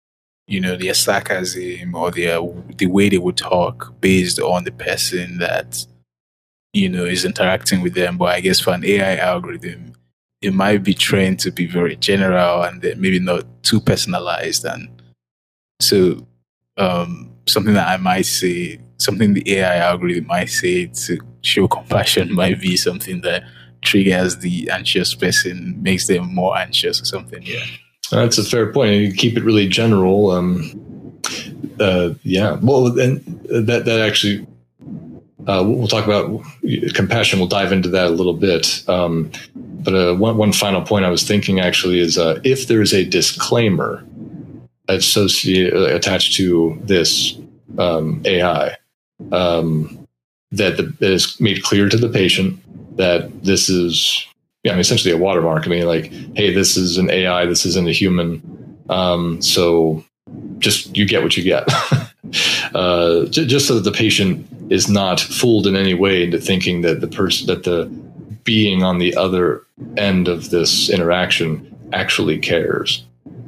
sarcasm or the way they would talk based on the person that, is interacting with them. But I guess for an AI algorithm, it might be trained to be very general and maybe not too personalized. And so something that I might say, something the AI algorithm might say to show compassion might be something that triggers the anxious person, makes them more anxious or something. Yeah. That's a fair point. You keep it really general. Well, then that actually, we'll talk about compassion. We'll dive into that a little bit. one final point I was thinking actually is if there's a disclaimer attached to this AI that is made clear to the patient that this is, essentially a watermark. I mean, like, hey, this is an AI, this isn't a human. So just you get what you get. Just so that the patient is not fooled in any way into thinking that the being on the other end of this interaction actually cares.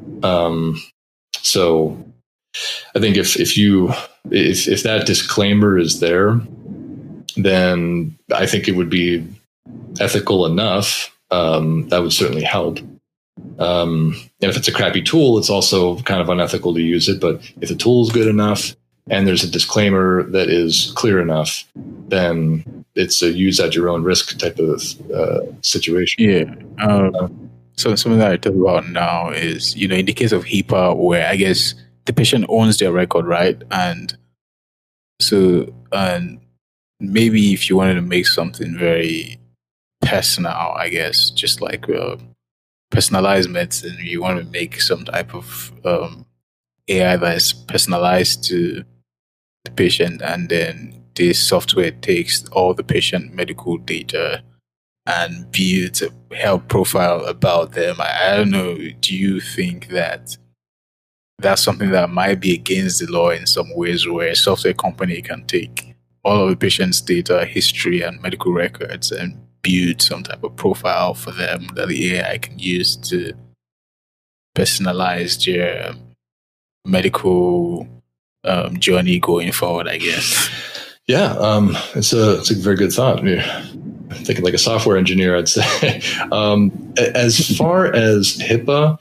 So I think if that disclaimer is there, then I think it would be ethical enough. That would certainly help. And if it's a crappy tool, it's also kind of unethical to use it. But if the tool is good enough and there's a disclaimer that is clear enough, then it's a use at your own risk type of situation. Yeah. So something that I talk about now is, in the case of HIPAA, where I guess the patient owns their record, right? And so, and maybe if you wanted to make something very personal, I guess, just like personalized medicine, you want to make some type of AI that is personalized to the patient, and then this software takes all the patient medical data and builds a health profile about them. I don't know, do you think that that's something that might be against the law in some ways, where a software company can take all of the patient's data, history, and medical records and build some type of profile for them that the AI can use to personalize their medical journey going forward, I guess? Yeah, it's a very good thought. I'm thinking like a software engineer, I'd say. As far as HIPAA,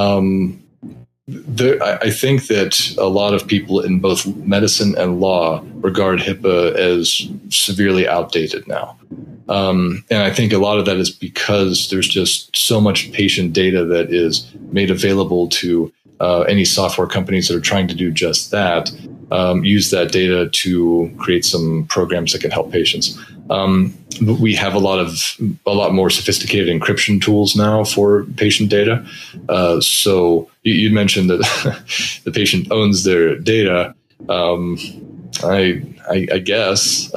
I think that a lot of people in both medicine and law regard HIPAA as severely outdated now. And I think a lot of that is because there's just so much patient data that is made available to any software companies that are trying to do just that, use that data to create some programs that can help patients. We have a lot more sophisticated encryption tools now for patient data. So you mentioned that the patient owns their data. I guess,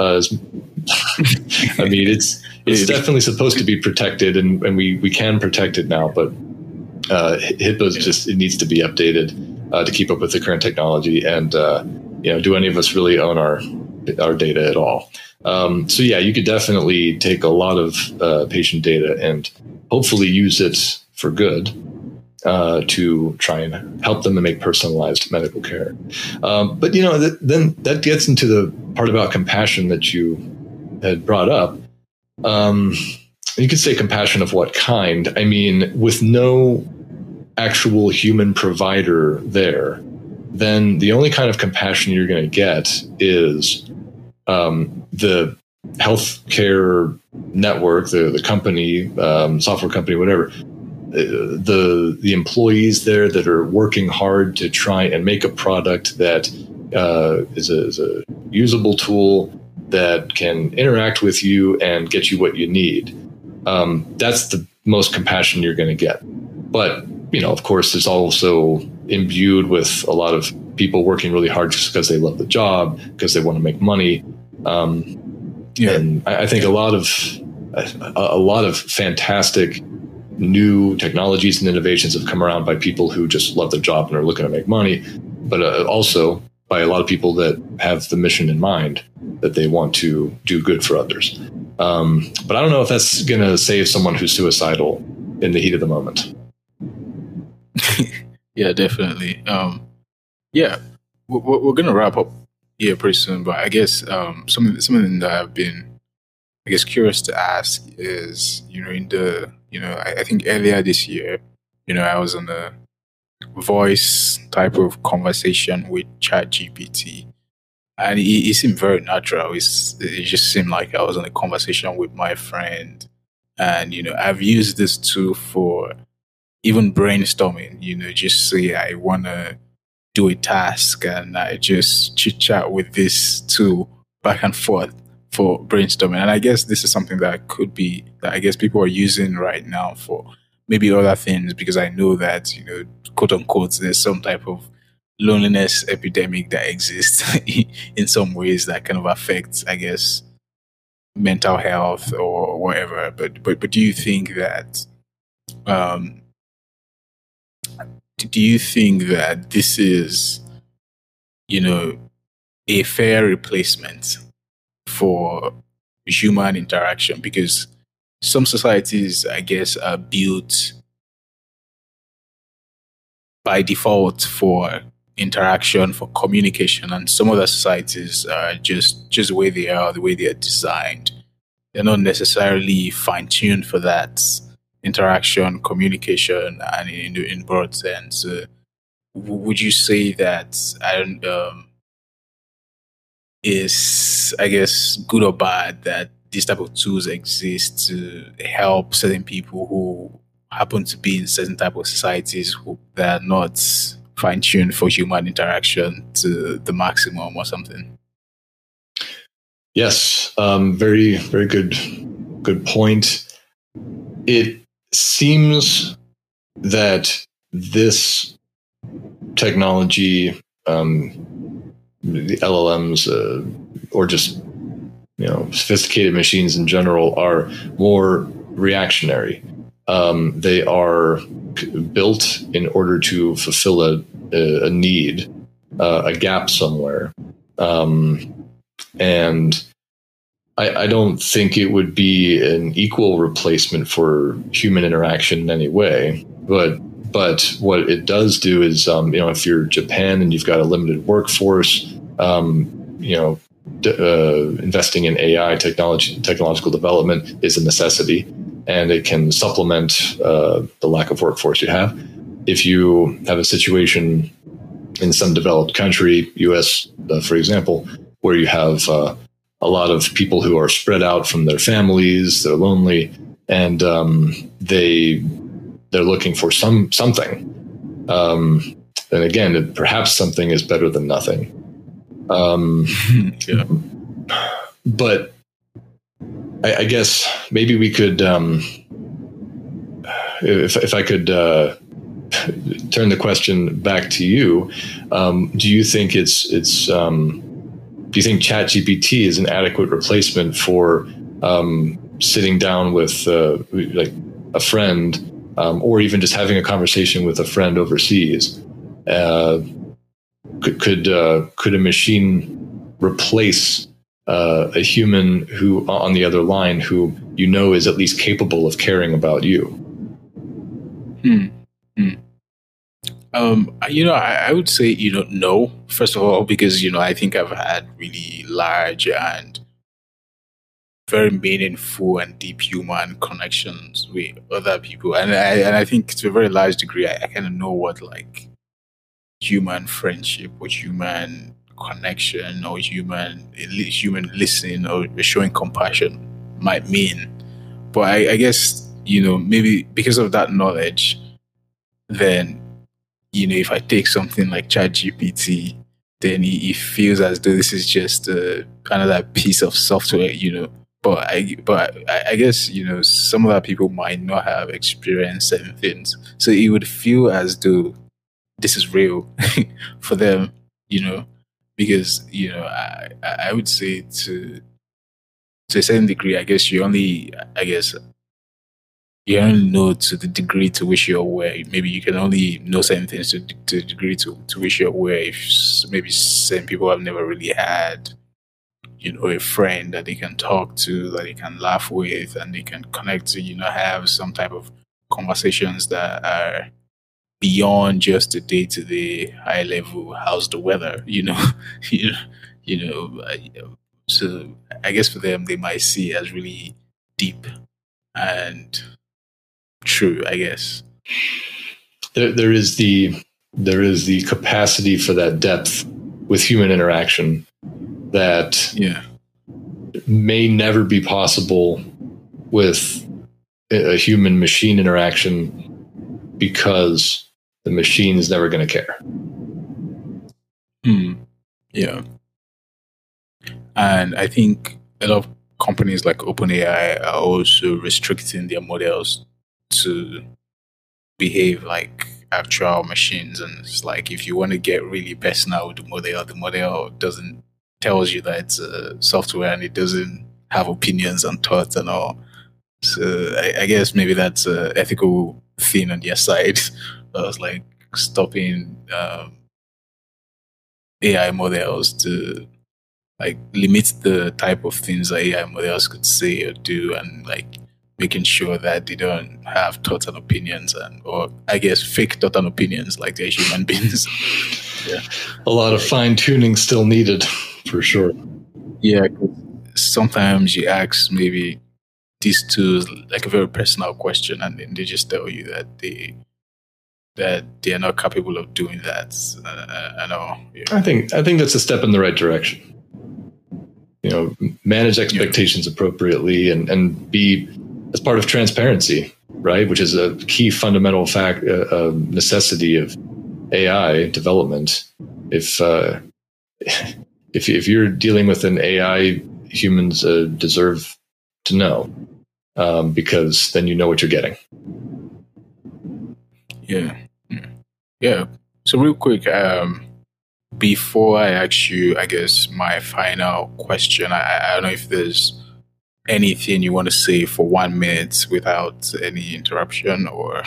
I mean, it's definitely supposed to be protected, and we can protect it now, but HIPAA it needs to be updated to keep up with the current technology. And do any of us really own our data at all? So yeah, you could definitely take a lot of patient data and hopefully use it for good to try and help them to make personalized medical care. But then that gets into the part about compassion that you had brought up. You could say compassion of what kind? I mean, with no actual human provider there, then the only kind of compassion you're going to get is the healthcare network, the company, software company, whatever, the employees there that are working hard to try and make a product that is a usable tool that can interact with you and get you what you need. That's the most compassion you're going to get. But, of course, it's also imbued with a lot of people working really hard just because they love the job, because they want to make money. And I think a lot of fantastic new technologies and innovations have come around by people who just love their job and are looking to make money, but also by a lot of people that have the mission in mind that they want to do good for others. But I don't know if that's going to save someone who's suicidal in the heat of the moment. Yeah, definitely. We're going to wrap up here pretty soon, but I guess something that I've been, curious to ask is, I think earlier this year, I was on a voice type of conversation with ChatGPT, and it seemed very natural. It just seemed like I was on a conversation with my friend, and I've used this tool for even brainstorming. Just say I want to do a task, and I just chit chat with this tool back and forth for brainstorming. And I guess this is something that I guess people are using right now for maybe other things, because I know that, quote unquote, there's some type of loneliness epidemic that exists in some ways that kind of affects, I guess, mental health or whatever. But do you think that um this is, a fair replacement for human interaction? Because some societies, I guess, are built by default for interaction, for communication, and some other societies are just the way they are, the way they are designed. They're not necessarily fine-tuned for that interaction, communication, and in broad sense. Would you say that is, I guess, good or bad that these type of tools exist to help certain people who happen to be in certain type of societies that are not fine-tuned for human interaction to the maximum or something? Yes, very, very good point. It seems that this technology, the LLMs, or just sophisticated machines in general, are more reactionary. They are built in order to fulfill a need, a gap somewhere. And I don't think it would be an equal replacement for human interaction in any way. But what it does do is, if you're Japan and you've got a limited workforce, investing in AI technological development is a necessity, and it can supplement the lack of workforce you have. If you have a situation in some developed country, US, for example, where you have a lot of people who are spread out from their families, they're lonely, and they're looking for something. And again, perhaps something is better than nothing. Yeah. But I guess maybe we could, if I could turn the question back to you, do you think do you think ChatGPT is an adequate replacement for sitting down with like a friend, or even just having a conversation with a friend overseas? Could a machine replace a human who on the other line who is at least capable of caring about you? I would say, no, first of all, because, I think I've had really large and very meaningful and deep human connections with other people. And I think to a very large degree, I kind of know what like human friendship or human connection or human listening or showing compassion might mean. But I guess, maybe because of that knowledge, then, if I take something like ChatGPT, then it feels as though this is just another piece of software, But I guess, some other people might not have experienced certain things, so it would feel as though this is real for them, because I would say to a certain degree, I guess you only know to the degree to which you're aware. Maybe you can only know certain things to the degree to which you're aware. If maybe certain people have never really had, a friend that they can talk to, that they can laugh with, and they can connect to, have some type of conversations that are beyond just the day-to-day high level, how's the weather, so I guess for them, they might see it as really deep and true, I guess. There is the capacity for that depth with human interaction that may never be possible with a human machine interaction, because the machine is never going to care. Yeah. And I think a lot of companies like OpenAI are also restricting their models to behave like actual machines. And it's like if you want to get really personal with the model doesn't tells you that it's a software and it doesn't have opinions and thoughts and all. So I guess maybe that's an ethical thing on their side. I was like stopping AI models to like limit the type of things that AI models could say or do, and like making sure that they don't have thoughts and opinions, and or I guess fake thoughts and opinions like they're human beings. Yeah, a lot of fine tuning still needed, for sure. Yeah, sometimes you ask maybe these tools like a very personal question, and then they just tell you that they are not capable of doing that. I know. Yeah. I think that's a step in the right direction. You know, manage expectations appropriately, and be as part of transparency, right? Which is a key fundamental necessity of AI development. If you're dealing with an AI, humans deserve to know, because then you know what you're getting. Yeah. So real quick, before I ask you, I guess my final question, I don't know if there's anything you want to say for 1 minute without any interruption, or.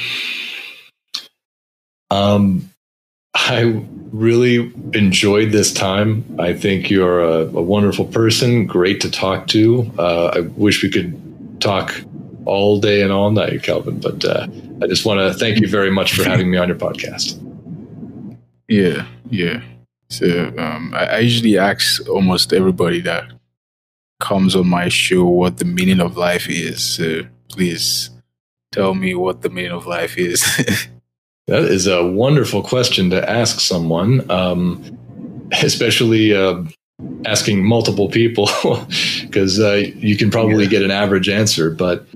I really enjoyed this time. I think you're a wonderful person, great to talk to. I wish we could talk all day and all night, Kelvin, but I just want to thank you very much for having me on your podcast. Yeah. So I usually ask almost everybody that comes on my show what the meaning of life is. So please tell me what the meaning of life is. That is a wonderful question to ask someone, especially asking multiple people, because you can probably get an average answer. But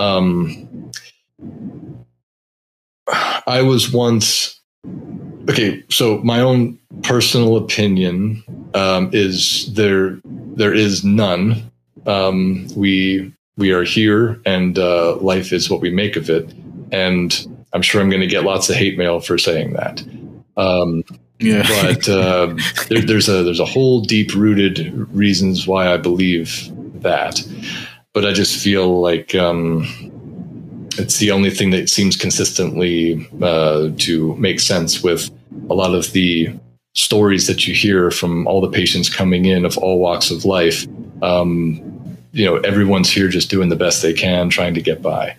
I was once... Okay, so my own personal opinion is there is none. We are here, and life is what we make of it. And I'm sure I'm going to get lots of hate mail for saying that. But there's a whole deep-rooted reasons why I believe that. But I just feel like it's the only thing that seems consistently to make sense with a lot of the stories that you hear from all the patients coming in of all walks of life. Everyone's here just doing the best they can, trying to get by.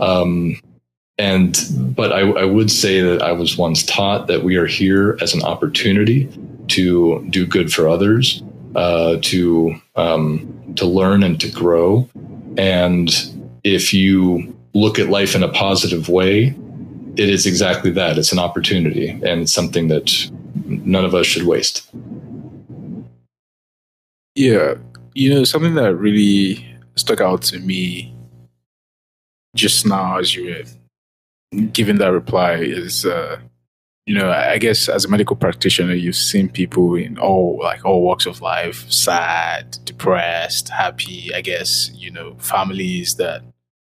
But I would say that I was once taught that we are here as an opportunity to do good for others, to learn and to grow. And if you look at life in a positive way, it is exactly that. It's an opportunity, and it's something that none of us should waste. Yeah. Something that really stuck out to me just now as you were giving that reply is, I guess as a medical practitioner, you've seen people in all walks of life, sad, depressed, happy, I guess, families that,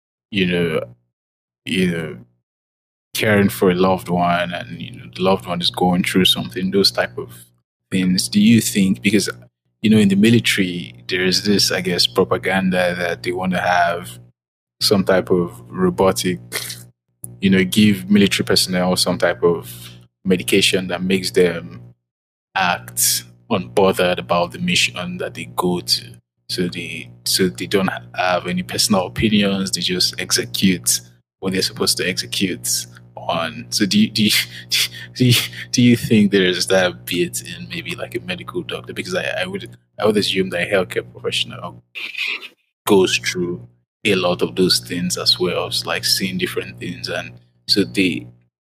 caring for a loved one, and, the loved one is going through something, those type of things. Do you think, because, in the military, there's this, I guess, propaganda that they want to have some type of robotic, give military personnel some type of medication that makes them act unbothered about the mission that they go to. So they don't have any personal opinions. They just execute what they're supposed to execute on. So do you think there's that bit in maybe like a medical doctor? Because I would assume that a healthcare professional goes through a lot of those things as well, like seeing different things, and so they,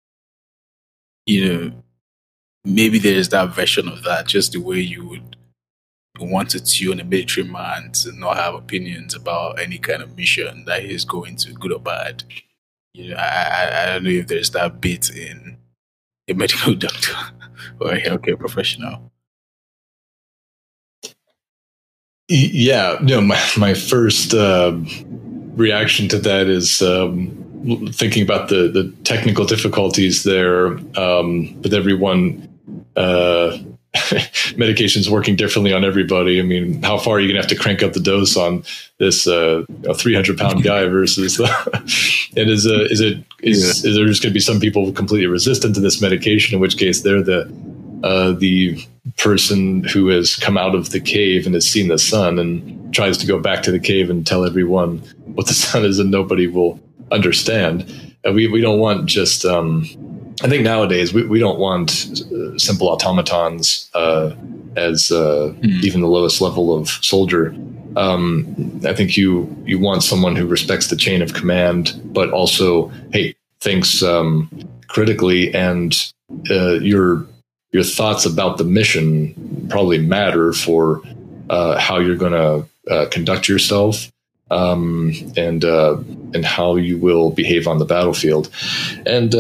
maybe there's that version of that, just the way you would want to tune a military man to not have opinions about any kind of mission that he's going to, good or bad. I don't know if there's that bit in a medical doctor or a healthcare professional. Yeah, no, my first reaction to that is thinking about the technical difficulties there with everyone. Medications working differently on everybody. I mean, how far are you going to have to crank up the dose on this 300-pound guy versus and is there just going to be some people completely resistant to this medication, in which case they're the person who has come out of the cave and has seen the sun and tries to go back to the cave and tell everyone what the sun is, and nobody will understand. And we don't want just I think nowadays we don't want simple automatons as even the lowest level of soldier. I think you want someone who respects the chain of command, but also, hey, thinks critically, and your thoughts about the mission probably matter for how you're going to conduct yourself, and how you will behave on the battlefield. And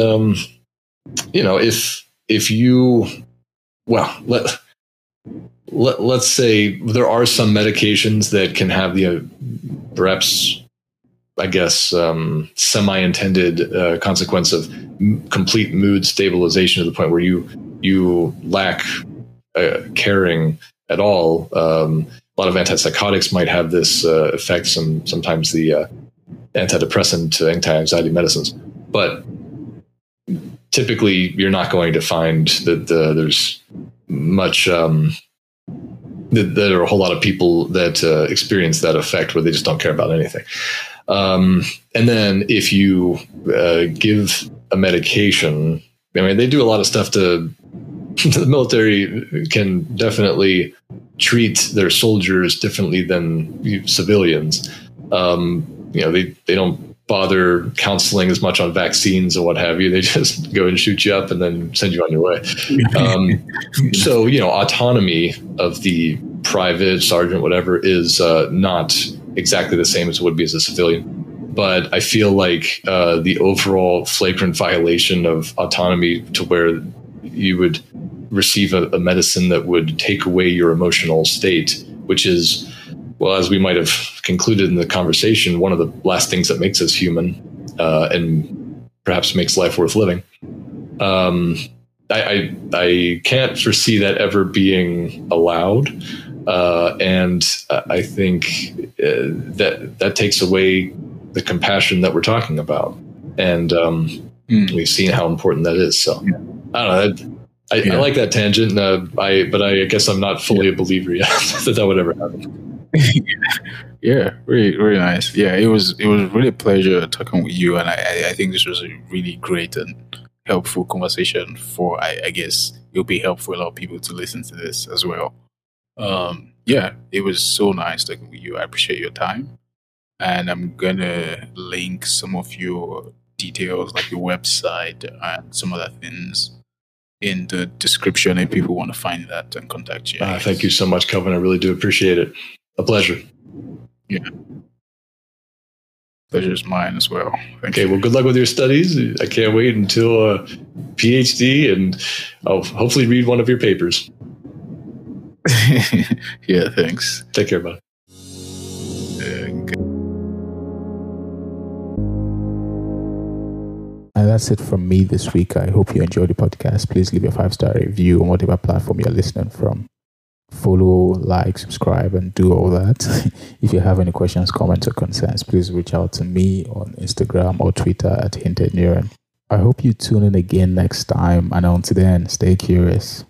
if you, well, let's say there are some medications that can have the perhaps, I guess, semi-intended consequence of complete mood stabilization to the point where you lack caring at all. A lot of antipsychotics might have this effect. Sometimes the antidepressant, anti-anxiety medicines, but typically you're not going to find that there's much that there are a whole lot of people that experience that effect where they just don't care about anything. And then if you give a medication, I mean, they do a lot of stuff to the military can definitely treat their soldiers differently than civilians. They don't bother counseling as much on vaccines or what have you. They just go and shoot you up and then send you on your way. So, autonomy of the private, sergeant, whatever, is not exactly the same as it would be as a civilian. But I feel like the overall flagrant violation of autonomy to where you would receive a medicine that would take away your emotional state, which is, well, as we might have concluded in the conversation, one of the last things that makes us human, and perhaps makes life worth living. I can't foresee that ever being allowed, and I think that takes away the compassion that we're talking about, and we've seen how important that is. So I don't know. I like that tangent, but I guess I'm not fully a believer yet that would ever happen. Yeah, really, really nice. Yeah, it was really a pleasure talking with you, and I think this was a really great and helpful conversation for, I guess it'll be helpful for a lot of people to listen to this as well. Yeah, it was so nice talking with you. I appreciate your time, and I'm gonna link some of your details, like your website and some other things, in the description if people want to find that and contact you. Thank you so much, Kelvin. I really do appreciate it. A pleasure. Yeah. Pleasure is mine as well. Thank you. Well, good luck with your studies. I can't wait until PhD, and I'll hopefully read one of your papers. Yeah, thanks. Take care, bud. And that's it from me this week. I hope you enjoyed the podcast. Please leave a 5-star review on whatever platform you're listening from. Follow, like, subscribe, and do all that. If you have any questions, comments, or concerns, please reach out to me on Instagram or Twitter at Hinted Neuron. I hope you tune in again next time, and until then, stay curious.